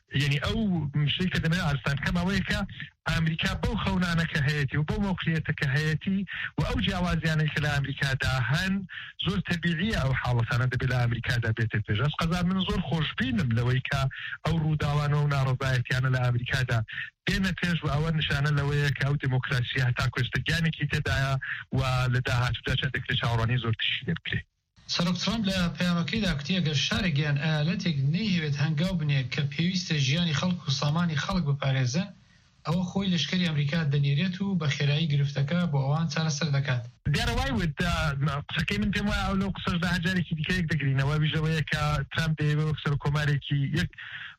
یعنی ئەو مشتێک کە دەمێت ئارستان کەمەوەیە کە ئەمریکا بەو خەونانەکە هەیەی و بەو موقعیەتەکە هەیەی و ئەو جیاوازیانەی کە لە ئەمریکادا هەن زۆر تەبیعیە ئەو حاڵەتانە دەبێت لە ئەمریکادا بێتە پێش. ئەس قەزا من زۆر خۆشببینم لەوەی کە ئەو ڕووداوانە و ناڕەزایەتیانە لە ئەمریکادا بێنە پێش و ئەوە نیشانە لەوەیە کە ئەو دموکراسی هەتا کوێستەگیانێکی تێدایە و لە داهاتوودا چەندێک لە چاوەڕوانی زۆر تشی لێ بکرێت. سەرۆک ترامپ لە پەیامەکەیدا کوتی ئەگەر شارێکیان ئایالەتێک نەیهەوێت هەنگاو بنێت کە پێویستە ژیانی خەڵک و سامانی خەڵک بپارێزن، ئەوە خۆی لەشکری ئەمریکا دەنێرێت و بە خێرایی گرفتەکە بۆ ئەوان چارەسەر دەکات. دیارە وای وت قسەکەی من پێم وایە ئەو لەو قسەشدا هەجارێکی دیکەیەک دەگرینەوە ویژەوەیە کە ترامپ دەیەوێت وەک سەرۆکۆمارێکی یەک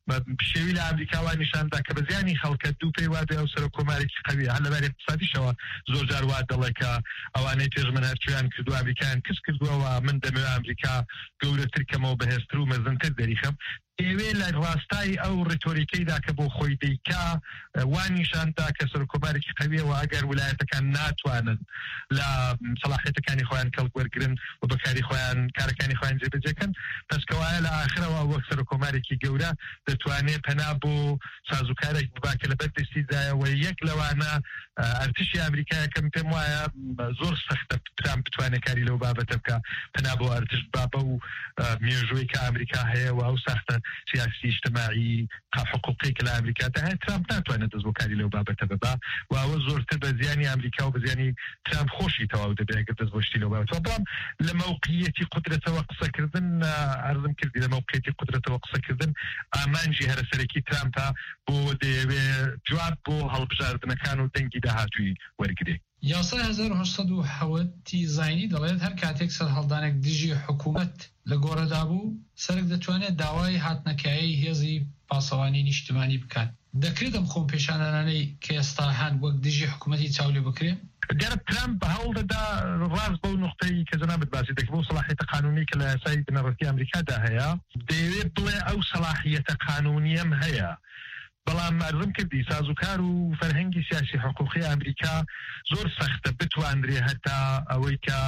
شێوی لە ئەمریکا وای نیشاندا کە بە زیانی خەڵکە دوو پێی وا بێ ئەو سەرۆکۆمارێکی قەویە. هەر لەبارەی اقتصادیشەوە زۆر جار وا دەڵێ کە ئەوانەی پێش من هەرچیان کردو ئەمریکایان کەس کردووەوە من دەمەوێت ئەمریکا گەورەتر کەمەوە بەهێزتر و مەزنتر دەریخەم. ئێوێ لە ڕاستای ئەو ڕێتۆریکەیدا کە بۆ خۆی دەیکا وان نیشاندا کە سەرۆکۆمارێکی قەویەوە ئەگەر ویلایەتەکان ناتوانن لە سەلاحیەتەکانی خۆیان کەڵک وەرگرن و بەکاری خۆیان کارەکانی خۆیان جێبەجێکەن، پەسکەوایە لە ئاخرەوە وەک سەرۆکۆمارێکی گەورە دەتوانێت پەنا بۆ سازوکارێک بباکە لەبەر دەستیدایەوە. یەک لەوانە ئەرتشی ئەمریکایە کەم پێم وایە زۆر سەختە ترامپ بتوانێت کاری لەو بابەتە بکە، پەنا بۆ ئەرتش بابە و مێژووی کە ئەمریکا هەیە و ئەو سەختە سیاسی اجتماعی حقوقی کە لە ئەمریکادا هەیە ترامپ ناتوانێت دەست بۆ کاری لەو بابەتە ببا و ئەوە زۆرتر بە زیانی ئەمریکا و بە زیانی ترامپ خۆشی تەواو دەبێت ئەگەر دەست بۆ شتی لەو بابەتەوە. بەڵام لە موقعیەتی قودرەتەوە قسەکردن عەرزم کردی لە موقعیەتی قودرەتەوە قسەکردن ئامانجی هەرەسەرەکی ترامپە بۆ دەیەوێت جواب بۆ هەڵبژاردنەکان و دەنگی داهاتووی وەرگرێت. یاسای هەزار و هەشت و حەوەتی زاینی دەڵێت هەر کاتێک سەر هەڵدانێک دژی حکوومەت لە گۆڕەدا بوو سەرک دەتوانێت داوای هاتنەکایی هێزی پاسەوانی نیشتمانی بکات. دەکرێت ئەم خۆم پیشانەرانەی کە ئێستا هەن وەک دژی حکوومەتی چاولێ بکرێت؟ دیارە ترامپ بە هەوڵ دەدا ڕاست بەو نقطەی کە جەنابەت باسی دەکرێت بۆ سەلاحیەتە قانونی کە لە یاسای بنەڕەتی ئەمریکادا هەیە دەیەوێت بڵێ ئەو سەلاحیەتە قانونیەم هەیە. بەڵام مەرزم کردی سازوکار و فەرهەنگی سیاسی حقوقی ئەمریکا زۆر سەختە بتواندرێ هەتا ئەوەی کە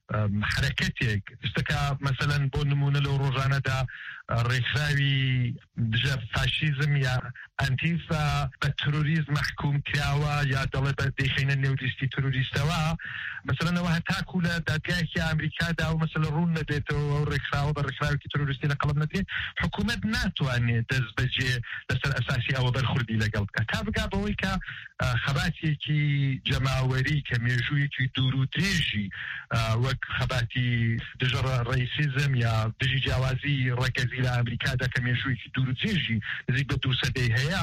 حرەکەتێک شتەکە مەسەلەن بۆ نمونە لەو ڕۆژانەدا ڕێکخراوی دژە فاشیزم یا ئەنتیفا بە تروریزم محکوم کراوە یا دەڵێ بە دەیخینە نێودیستی تروریستەوە مەسەلەنەوە هەتاکو لە دادگایەکی ئەمریکادا و مەسەلە ڕوون نەبێتەوە و ڕێکخراوە بە ڕێکخراوێکی تروریستی لە قەڵم نەدرێت حکوومەت ناتوانێت دەست بەجێ لەسەر ئەساسی ئەوە بەرخوردی لەگەڵ بکات تا بگا بەوەی کە خەباتێکی جەماوەری کە مێژوویەکی دوور و درێژی وەک خەباتی دژە ڕەیسیزم یا دژی جیاوازی ڕێگەزی لە ئەمریکادا کە مێژوویەکی دوور و درێژی نزیک بە دوو سەدەی هەیە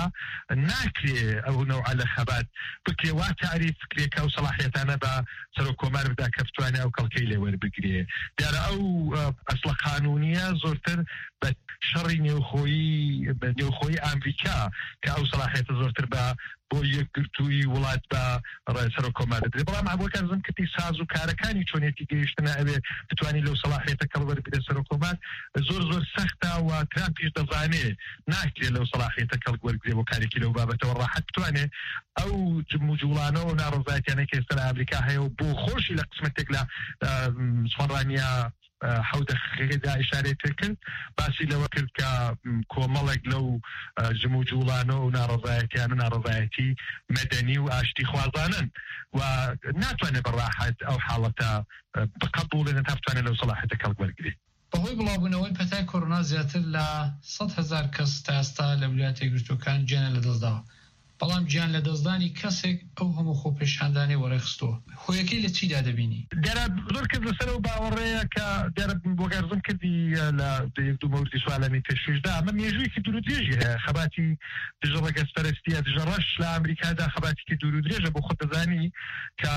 ناکرێ ئەو نەوعە لە خەبات بکرێ وا تعریف بکرێ کە ئەو سەلاحیەتانە بە سەرۆکۆمار بدا کە بتوانێت ئەو کەڵکەی لێ وەربگرێ. دیارە ئەو ئەسڵە قانونیە زۆرتر بە شەڕی نێوخۆیی نێوخۆیی ئەمریکا کە ئەو سەلاحیەتە زۆرتر بە بۆ یەکگرتووی وڵات بە سەرۆکۆمار دەدرێت. بەڵام ئەوەکان زم کردی ساز و کارەکانی چۆنێتی گەیشتنە ئەوێ بتوانانی لەو سەلاحیەتە کەڵ وەربگرێ سەرۆکۆمار زۆر زۆر سەختە و ترامپیش دەزانێت ناکرێت لەو سەلاحیەتە کەڵ وەرگرێ بۆ کارێکی لەو بابەتەوە ڕاحەت بتوانێت ئەو جموجوڵانە و ناڕەزایەتیانەی کە ئێستا لە ئەمریکا هەیە و بۆ خۆشی لە قسمەتێک لە سوانڕانیە حەوتە خێدا ئیشارەی کرد باسی لەوە کرد کە کۆمەڵێک لەو جموجوڵانە و ناڕەزایەتیان و ناڕەزایەتی مەدەنی و ئاشتی خوازانن و ناتوانێت بەڕاحەت ئەو حاڵەتە بقبولێنێت تا بتوانێت لەو سەلاحیەتە کەڵک وەرگرێت. بەهۆی بڵاوبوونەوەی پەتای کۆڕۆنا زیاتر لە سەد هەزار کەس تا ئێستا لە ویلایەتە یەکگرتووەکان گیانیان لەدەستداوە. بەڵام گیان لە دەستدانی کەسێک ئەو هەموو خۆپێشاندانەی وەرەخستەوە. هۆیەکەی لە چیدا دەبینی؟ دیارە زۆر کرد لەسەر ئەو باوەڕەیە کە دیارە بۆ گەرزم کردی لە یەک دوو مەوردی سوالەمی پێشویشدا ئەمە مێژوویەکی دوور و درێژی هەیە. خەباتی دژە ڕەگەزپەرستیە دژە ڕەش لە ئەمریکادا خەباتێکی دوور و درێژە بۆ خۆت دەزانی کە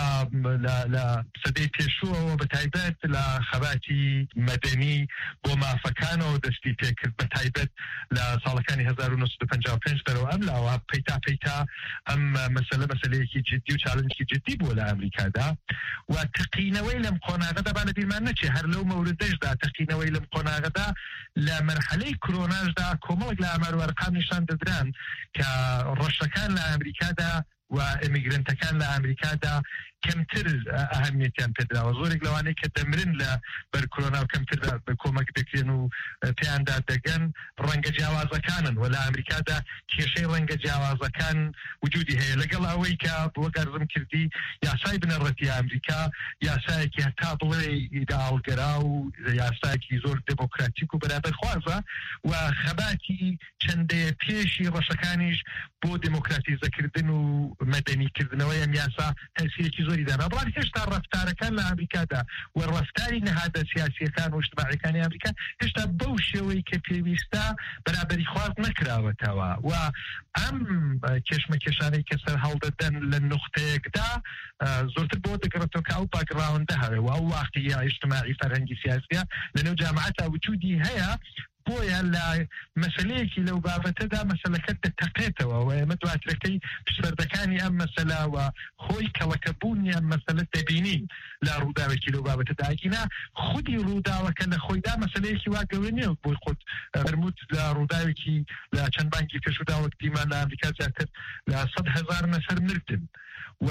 لە سەدەی پێشووەوە بە تایبەت لە خەباتی مەدەنی بۆ مافەکانەوە دەستی پێکرد بە تایبەت لە ساڵەکانی هەزار و نۆ سەد و پەنجا و پێنج بەرەوە ئەم لاوە پەیتا پەیتا ئەم مەسەلە مەسەلەیەکی جددی و چالنجێکی جددی بووە لە ئەمریکادا و تقینەوەی لەم قۆناغەدا با لە بیرمان نەچێ هەر لەو مەوردەشدا تقینەوەی لەم قۆناغەدا لە مەرحەلەی کۆرۆناشدا کۆمەڵێک لە ئامار و ئەرقام نیشان دەدران کە ڕەشەکان لە ئەمریکادا و ئیمیگرنتەکان لە ئەمریکادا کەمتر ئەهەمیەتیان پێدراوە زۆرێک لەوانەیە کە دەمرن لە بەر کۆرۆنا و کەمتر بە کۆمەک دەکرێن و پێیاندا دەگەن ڕەنگە جیاوازەکانن و لە ئەمریکادا کێشەی ڕەنگە جیاوازەکان وجودی هەیە لەگەڵ ئەوەی کە بۆگەرزم کردی یاسای بنەڕەتی ئەمریکا یاسایەکی هەتا بڵێ ئیداڵگەرا و یاسایەکی زۆر دموکراتیک و بەرابەرخوازە و خەباتی چەندەیە پێشی ڕەشەکانیش بۆ دموکراتیزەکردن و مەدەنیکردنەوەی ئەم یاسا تەسیرێکی زۆری دانا بەڵام هێشتا ڕەفتارەکان لە ئەمریکادا و ڕەفتاری نەهادە سیاسیەکان و اجتماعیەکانی ئەمریکا هێشتا بەو شێوەی کە پێویستە بەرابەری خواز نەکراوەتەوە و ئەم کێشمەکێشانەی کە سەر هەڵدەدەن لە نقطەیەکدا زۆرتر بۆ دەگەڕێتەوە کە ئەو باگراوندە هەوێ و ئەو واقعیە اجتماعی فەرهەنگی سیاسیە لەنێو جامعەتا وجودی هەیە بۆیە لە مەسلەیەکی لەو بابەتەدا مەسلەکەت دەتەقێتەوە و ئێمە دواترەکەی پشتەردەکانی ئەم مەسەلا و خۆی کەڵەکەبوونی ئەم مەسەلە دەبینین لە ڕووداوێکی لەو بابەتەدا ئەگینا خودی ڕووداوەکە لە خۆیدا مەسلەیەکی وا گەورە نییە بۆی خۆت فرمووت لە ڕووداوێکی لە چەند بانکی پێشوداوە دیمان لە ئەمریکا زیاتر لە سەد هەزار نەفەر مردن و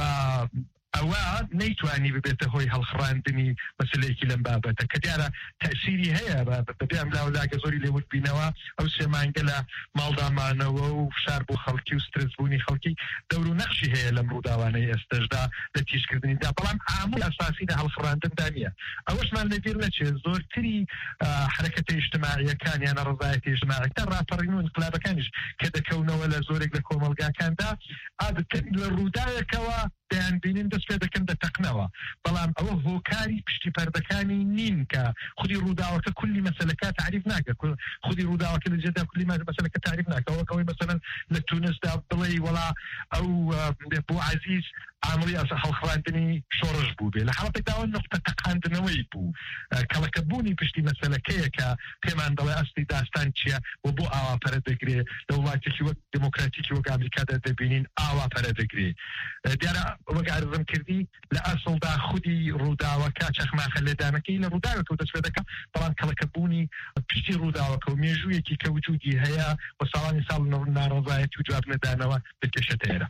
ئەوە نەیتوانی ببێتە هۆی هەڵخڕاندنی مەسلەیەکی لەم بابەتە کە دیارە تەسیری هەیە بەبێم لاولاگە زۆری لێوت بینەوە ئەو سێمانگە لە ماڵدامانەوە و فشار بۆ خەڵکی و سترسبوونی خەڵکی دەور و نەخشی هەیە لەم ڕووداوانەی ئێستەشدا لە تیشکردنیدا بەڵام عامل ئەساسی لە هەڵخڕاندندا نییە ئەوەشمان لەبیر نەچێت زۆرتری حرەکەتە ئیجتماعیەکان یانە ڕزایەتی ئیجتماعیەکە ڕاپەڕین و انقلابەکانیش کە دەکەونەوە لە زۆرێک لە کۆمەڵگاکاندا عادەتەن لە ڕووداوێکەوە دەیان بینین دەست پێ دەکەن دەتەقنەوە بەڵام ئەوە هۆکاری پشتی پەردەکانی نین کە خودی ڕووداوەکە کولی مەسەلەکە تعریف ناکە خودی ڕووداوەکە لەجێدا کولی مەسەلەکە تعریف ناکە ئەوەکەوەی مەسەلەن لە تونسدا بڵێ وەڵا ئەو بۆ عەزیز عاملی ئەس هەڵخڕاندنی شۆڕش بوو بێ لە حاڵەتێکداوە نقطە تەقاندنەوەی بوو کەڵەکەبوونی پشتی مەسەلەکەیە کە پێمان دەڵێ ئەستی داستان چییە و بۆ ئاواپەرە دەگرێ لە وڵاتێکی وەک دموکراتیکی وەک ئەمریکادا دەبینین ئاواپەرە دەگرێ دیارە وەک عەرزم کردی لە ئەسڵدا خودی ڕووداوەکە چەخماخە لێدانەکەی لە ڕووداوەکە و دەست پێ دەکەم بەڵام کەڵەکەبوونی پشتی ڕووداوەکە و مێژوویەکی کە وجودی هەیە بە ساڵانی ساڵ ناڕەزایەتی و جواب نەدانەوە بکێشێتە ئێرە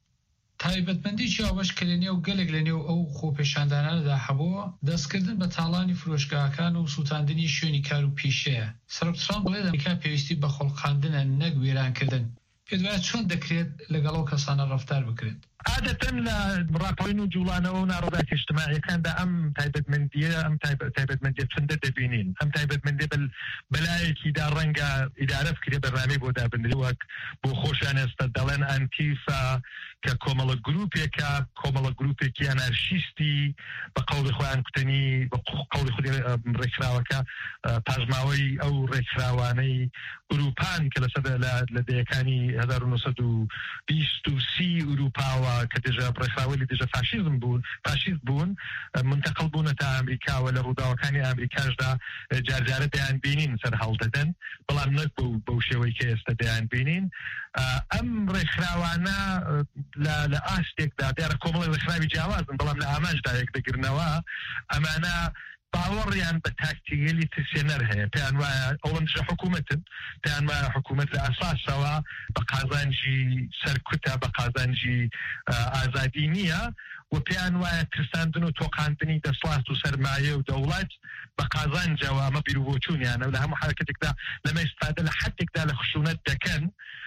تایبەتمەندی ئەوەش کە لەنێو گەلێک لەنێو ئەو خۆپێشاندانانەدا هەبووە دەستکردن بە تاڵانی فرۆشگاکان و سووتاندنی شوێنی کار و پیشەیە سەرۆکترامپ بڵێ ئەمریکا پێویستی بە خۆڵقاندنە نەک وێرانکردن پێت وایە چۆن دەکرێت لەگەڵ ئەو کەسانە ڕەفتار بکرێت عادەتەن لە ڕاپەڕین و جوڵانەوە و ناڕەزایەتی اجتماعیەکاندا ئەم تایبەتمەندیە ئەم تایبەتمەندیە چەندە دەبینین ئەم تایبەتمەندیە بەلایەکیدا ڕەنگە ئیدارە بکرێ بەڕامەی بۆ دابندری وەک بۆ خۆشیان ئێستا دەڵێن ئەنتیفا کە کۆمەڵە گروپێکە کۆمەڵە گروپێکی ئەنارشیستی بە قەوڵی خۆیان کوتنی بە قەوڵی خودی ڕێکخراوەکە پاژماوەی ئەو ڕێکخراوانەی ئوروپان کە لەسەر لە دەیەکانی هەزار و نۆسەد و بیست و سی ئوروپاوە کە دێژە ڕێکخراوەی دێژە فاشیزم بوون فاشیست بوون منتەقڵ بوونەتە ئەمریکاوە لە ڕووداوەکانی ئەمریکاشدا جارجارە دەیان بینین سەر هەڵدەدەن بەڵام نەک بەو شێوەی کە ئێستا دەیان بینین ئەم ڕێکخراوانە لە ئاستێکدا دیارە کۆمەڵی ڕێکخراوی جیاوازن بەڵام لە ئاماژدا یەک دەگرنەوە ئەمانە باوەڕیان بە تاکتیگەلی ترسێنەر هەیە پێیان وایە ئەوەندژە حکوومەتن پێیان وایە حکوومەت لە ئەساسەوە بە قازانجی سەرکوتە بە قازانجی ئازادی نییە و پێیان وایە ترساندن و تۆقاندنی دەسڵات و سەرمایە و دەوڵەت بە قازانجەوە ئەمە بیرروبۆچوونیانە و لە هەموو حرەکەتێکدا لەمە ئستفادە لە حدێکدا لە خشونەت دەکەن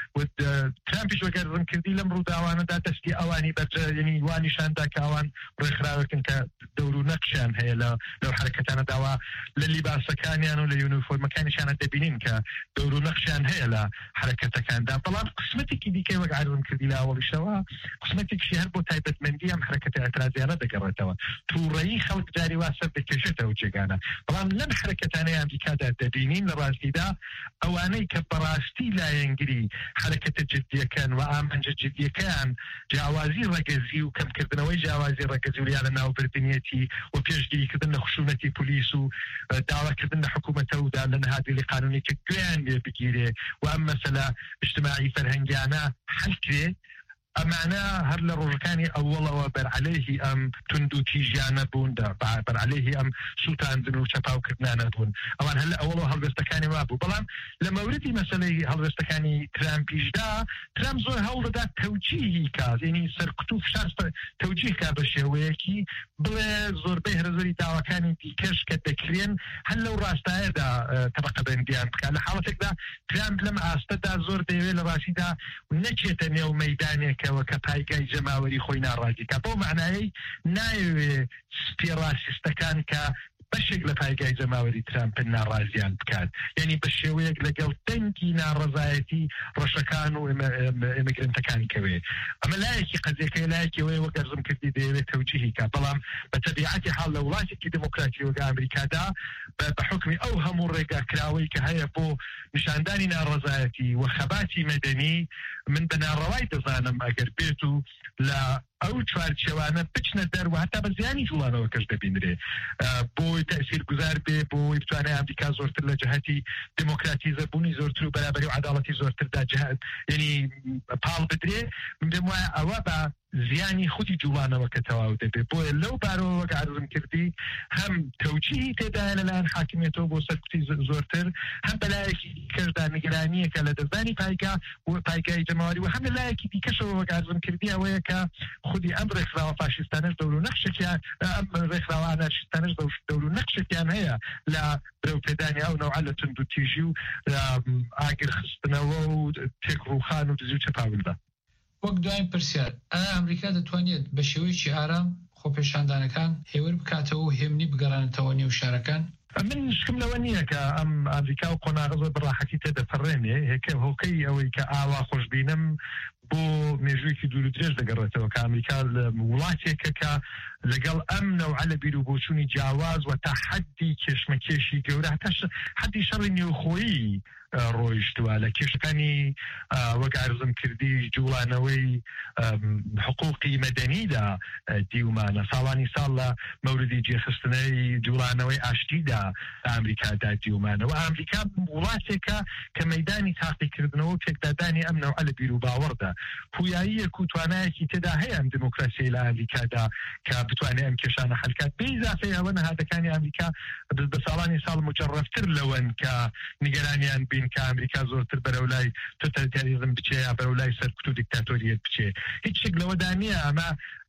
ترامپیش وەگەرزم کردی لەم ڕووداوانەدا دەستی ئەوانی بەرجە یعنی وانیشاندا کە ئەوان ڕێکخراوەکن کە دەور و نەقشیان هەیە لە لەو حرەکەتانە داوا لە لیباسەکانیان و لە یونیفۆرمەکانیشانە دەبینین کە دەور و نەقشیان هەیە لە حرەکەتەکاندا بەڵام قسمەتێکی دیکەی وەک عەرزم کردی لە ئەوڵیشەوە قسمەتێکشی هەر بۆ تایبەتمەندی ئەم حرەکەتە ئەترازیانە دەگەڕێتەوە تووڕەیی خەڵک جاری وا سەر دەکێشێتەوە جێگانە بەڵام لەم حرەکەتانەی ئەمریکادا دەبینین لە ڕاستیدا ئەوانەی کە بەڕاستی لایەنگری حرەکەتە جدیەکەن و ئامانجە جدیەکەیان جیاوازی ڕەگەزی و کەمکردنەوەی جیاوازی ڕەگەزی و یانە ناوبردنیەتی و پێشگیریکردن لە خشونەتی پلیس و داواکردن لە حکوومەتەوەدا لە نەهادی قانونی کە گوێیان لێ بگیرێ و ئەم مەسەلە اجتماعی فەرهەنگیانە حەل کرێ ئەمانە هەر لە ڕۆژەکانی ئەوڵەوە بەرعەلەیهی ئەم تونند و تیژیانە بوون بەرعەلەیهی ئەم سووتاندن و چەپاوکردنانە بوون ئەوان هەر لە ئەوڵەوە هەڵوێستەکانی وا بوو بەڵام لە مەوردی مەسەلەی هەڵوێستەکانی ترامپیشدا ترامپ زۆر هەوڵ دەدا تەوجیهی کات یعنی سەرکوت و فشار تەوجیه کا بە شێوەیەکی بڵێ زۆربەی هەرزۆری داواکانی دیکەش کە دەکرێن هەر لەو ڕاستایەدا تەبقە بەندیان بکات لە حاڵەتێکدا ترامپ لەم ئاستەدا زۆر دەیەوێت لە ڕاستیدا نەچێتە نێو مەیدانێکەوە کە پایگای جەماوەری خۆی ناڕازی کە بۆ معنایەی نایەوێ سپی ڕاسیستەکان کە بەشێک لە پایگای جەماوەری ترامپن ناڕازیان بکات یعنی بە شێوەیەک لەگەڵ تەنگی ناڕەزایەتی ڕەشەکان و ئێمەگرنتەکانی کەوێ ئەمە لایەکی قەزیەکەی لایەکەوەی وەگەرزم کردی دەیەوێت تەوجیهی کە بەڵام بە تەبیعەتی حاڵ لە وڵاتێکی دموکراتی وەگە ئەمریکادا بە حکمی ئەو هەموو ڕێگاکراوەی کە هەیە بۆ نیشاندانی ناڕەزایەتی و خەباتی مەدەنی من بە ناڕەوای دەزانم ئەگەر بێت و لە ئەو چوارچێوانە بچنە دەرەوە هەتا بە زیانی جوڵانەوە کەس دەبینرێ بۆی تەسیر گوزار بێ بۆی بتوانێت ئەمریکا زۆرتر لە جەهەتی دموکراتیزە بوونی زۆرتر و بەرابەری و عەداڵەتی زۆرتردا جەهەت یعنی پاڵ بدرێ من پێم وایە ئەوە بە زیانی خودی جوڵانەوە کە تەواو دەبێت بۆیە لەو بارەوە وەک عەرزم کردی هەم تەوجیهی تێدایە لەلایەن حاکمیەتەوە بۆ سەرکوتی زۆرتر هەم بەلایەکی دیکەشدا نیگەرانیەکە لە دەستدانی پایگا و پایگای جەماوەری و هەم لەلایەکی دیکەشەوە وەک عەرزم کردی ئەوەیە کە خودی ئەم ڕێکخراوە فاشیستانەش دەور و نەخشێکیان ئەم ڕێکخراوە ئانارشیستانەش دەور و نەخشێکیان هەیە لە برەوپێدانی ئەو نەوعە لە تند و تیژی و ئاگرخستنەوە و تێکڕووخان و دزی و چەپاولدا وەک دوایین پرسیار ئایا ئەمریکا دەتوانێت بە شێوەیەکی ئارام خۆپێشاندانەکان هێور بکاتەوە و هێمنی بگەڕانێتەوە نێو شارەکان من شکم لەوە نییە کە ئەم ئەمریکا و قۆناغە زۆر بەڕاحەتی تێدەپەڕێنێ هێکە هۆکەی ئەوەی کە ئاوا خۆشببینم بۆ مێژوویەکی دوور و درێژ دەگەڕێتەوە کە ئەمریکا لە وڵاتێکە کە لەگەڵ ئەم نەوعە لە بیر و بۆچوونی جیاواز و تا حەدی کێشمەکێشی گەورە هەتا حەدی شەڕی نێوخۆیی ڕۆیشتووە لە کێشەکانی وەک عەرزم کردی جوڵانەوەی حقوقی مەدەنیدا دیومانە ساڵانی ساڵ لە مەوردی جێخستنەی جوڵانەوەی ئاشتیدا ئەمریکادا دیومانەوە ئەمریکا وڵاتێکە کە مەیدانی تاقیکردنەوە و تێکدادانی ئەم نەوعە لە بیر و باوەڕدا پویاییەک و توانایەکی تێدا هەیە ئەم دموکراسی لە ئەمریکادا کە بتوانێت ئەم کێشانە حەلکات بە ئیزافەی ئەوە نەهادەکانی ئەمریکا بە ساڵانی ساڵ مجەڕەفتر لەوەن کە نیگەرانیان بین کە ئەمریکا زۆرتر بەرەولای تۆتالیتاریزم بچێ یا بەرەولای سەرکوت و دیکتاتۆریەت بچێ هیچ شێک لەوەدا نییە ئەمە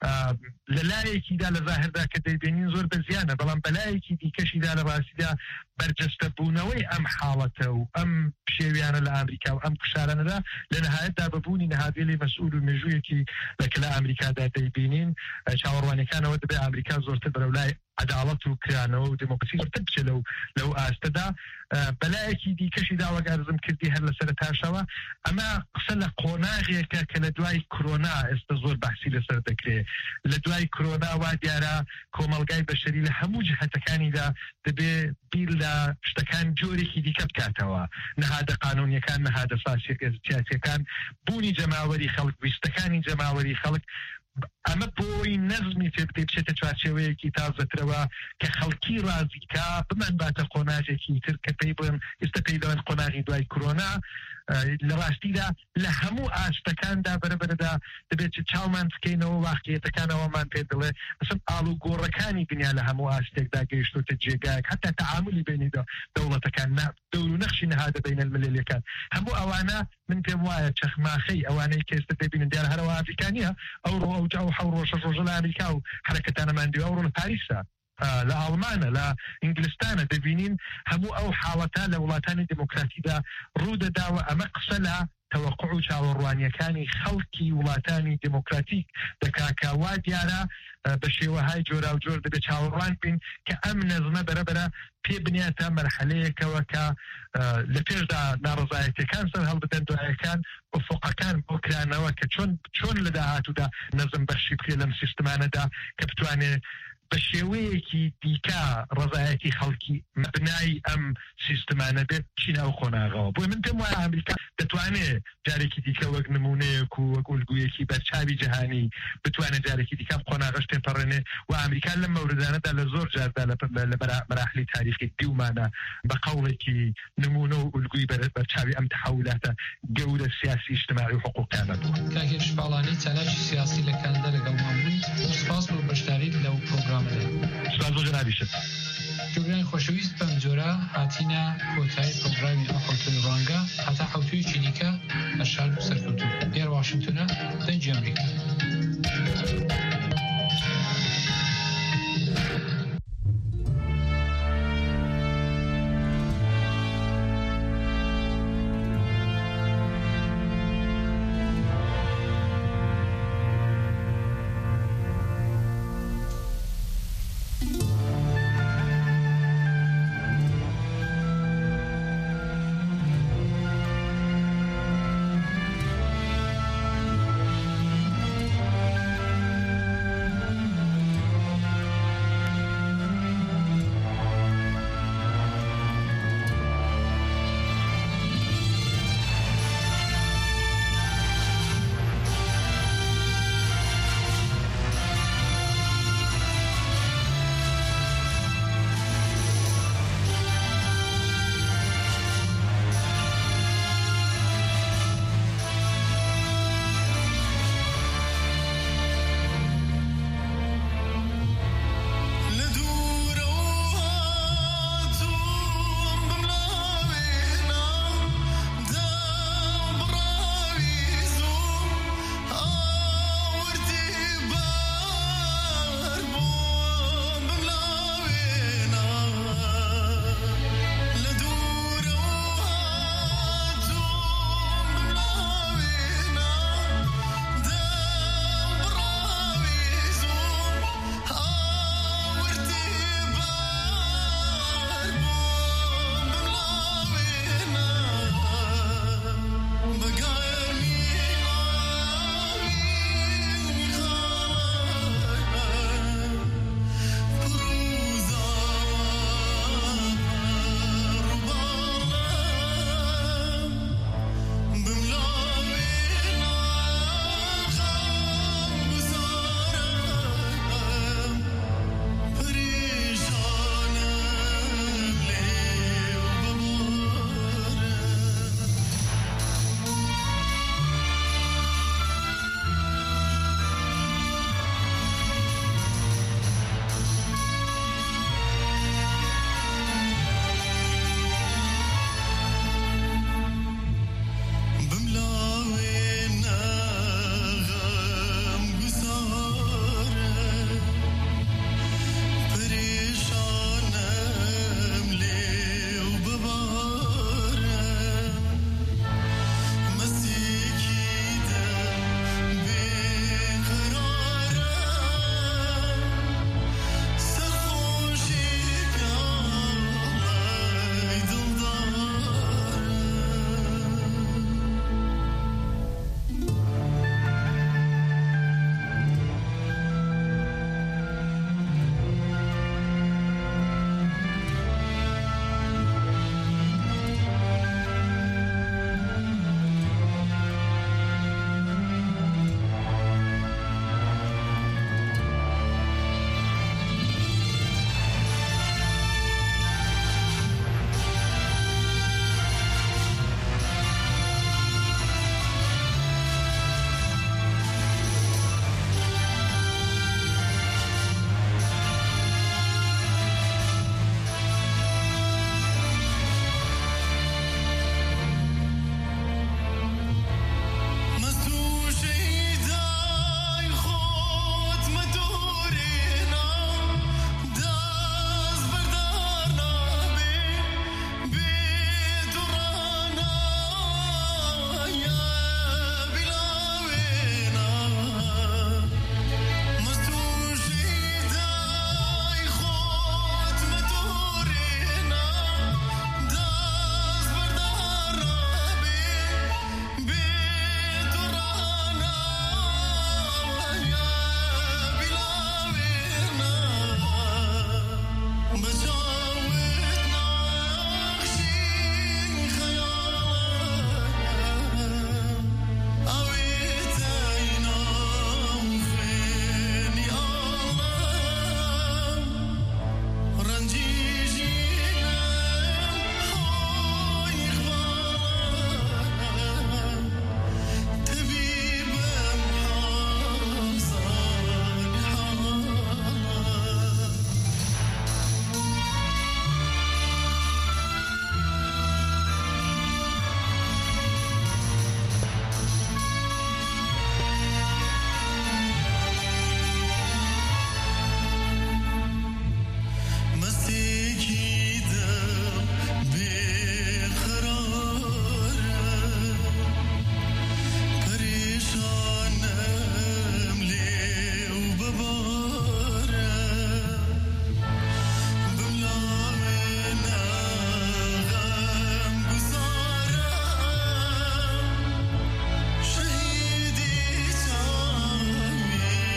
لەلایەکیدا لە ظاهردا کە دەیبینین زۆر بەزیانە بەڵام بەلایەکی دیکەشیدا لە ڕاستیدا بەرجەستە بوونەوەی ئەم حاڵەتە و ئەم شێویانە لە ئەمریکا و ئەم کوشارانەدا لە نەهایەتدا بەبوونی نەهادێلی مەسئول و مێژوویەکی لەکە لە ئەمریکادا دەیبینین چاوەڕوانەکانەوە دەبێت ئەمریکا زۆرتر بەرەولای عدالت و کرانەوە و دموکراسی زۆرتر بچێ لەو لەو ئاستەدا بەلایەکی دیکەشیدا وەک عەرزم کردی هەر لەسەر تاشەوە ئەمە قسە لە قۆناغێکە کە لە دوای کۆرۆنا ئێستا زۆر بەحسی لەسەر دەکرێت لە دوای کۆرۆنا وا دیارە کۆمەڵگای بەشەری لە هەموو جهەتەکانیدا دەبێت بیر لە شتەکان جۆرێکی دیکە بکاتەوە نەهادە قانونیەکان نەهادە سیاسیەکان بوونی جەماوەری خەڵک ویستەکانی جەماوەری خەڵک ئەمە بۆی نەزمی تێ بچێتە چوارچێوەیەکی تازەترەوە کە خەڵکی ڕازیکا بمان باتە قۆناغێکی تر کە پێی بڵێن ئێستا پێی دەڵێن قۆناغی دوای کۆرۆنا لە ڕاستیدا لە هەموو ئاستەکاندا بەرەبەردا دەبێت چاومان بکەینەوە واقعیەتەکانەوەمان پێ دەڵێ ئەسم ئاڵو گۆڕەکانی دنیا لە هەموو ئاستێکدا گەیشتوتە جێگایەک حتا تعاملی بینی دەوڵەتەکان دەور و نەخشی نەهادە بین المللەکان هەموو ئەوانە من پێم وایە چەخماخەی ئەوانەی کە ئێستا دەبینن دیار هەرەوە ئافریکانیە ئەو ڕۆ ئەو جاو حەو ڕۆژە ڕۆژە لە ئەمریکا و حرەکەتانەماندی ئەو ڕۆ لە پاریسە لە ئەڵمانە لە ئینگلیستانە دەبینین هەموو ئەو حاڵەتە لە وڵاتانی دموکراتیدا ڕوودەداوە ئەمە قسە لە تەوەقع و چاوەڕوانیەکانی خەڵکی وڵاتانی دموکراتیک دەکاکەوا دیارە بە شێوەهای جۆرا و جۆر دەبێت چاوەڕوان بین کە ئەم نەزمە بەرەبەرە پێ بنیاتە مەرحەلەیەکەوە کە لە پێشدا ناڕزایەتەکان سەر هەڵبدەن دوایەکان ئوفقەکان بۆ کرانەوە کە چۆن چۆن لە داهاتوودا نەزم بەخشی بکرێت لەم سیستمانەدا کە بتوانێت بە شێوەیەکی دیکە ڕزایەتی خەڵکی بنای ئەم سیستمانە بێت چینە ئەو خۆناغەوە بۆ من پێم وایە ئەمریکا دەتوانێت جارێکی دیکە وەک نمونەیەک و وەک ئولگویەکی بەرچاوی جیهانی بتوانێت جارێکی دیکە خۆناغەش تێپەڕێنێ و ئەمریکا لەم مەوردانەدا لە زۆر جاردا لە مەراحلی تاریخی دیومانە بە قەوڵێکی نمونە و ئولگوی بەرچاوی ئەم تحولاتە گەورە سیاسی اجتماعی و حقوقیانە بوو. کاکێش باڵانی چالاکی سیاسی لە کانادا لەگەڵمان بووین. سپاس بۆ بەشداری لەو پرۆگرامەدا. سپاس بۆ جەنابیشت. جۆگرانی خۆشەویست بەم جۆرە هاتینە کۆتایی پرۆگرامی ئەم حوتوی ڕەنگە هەتا حوتویەکی دیکە هەشار و سەر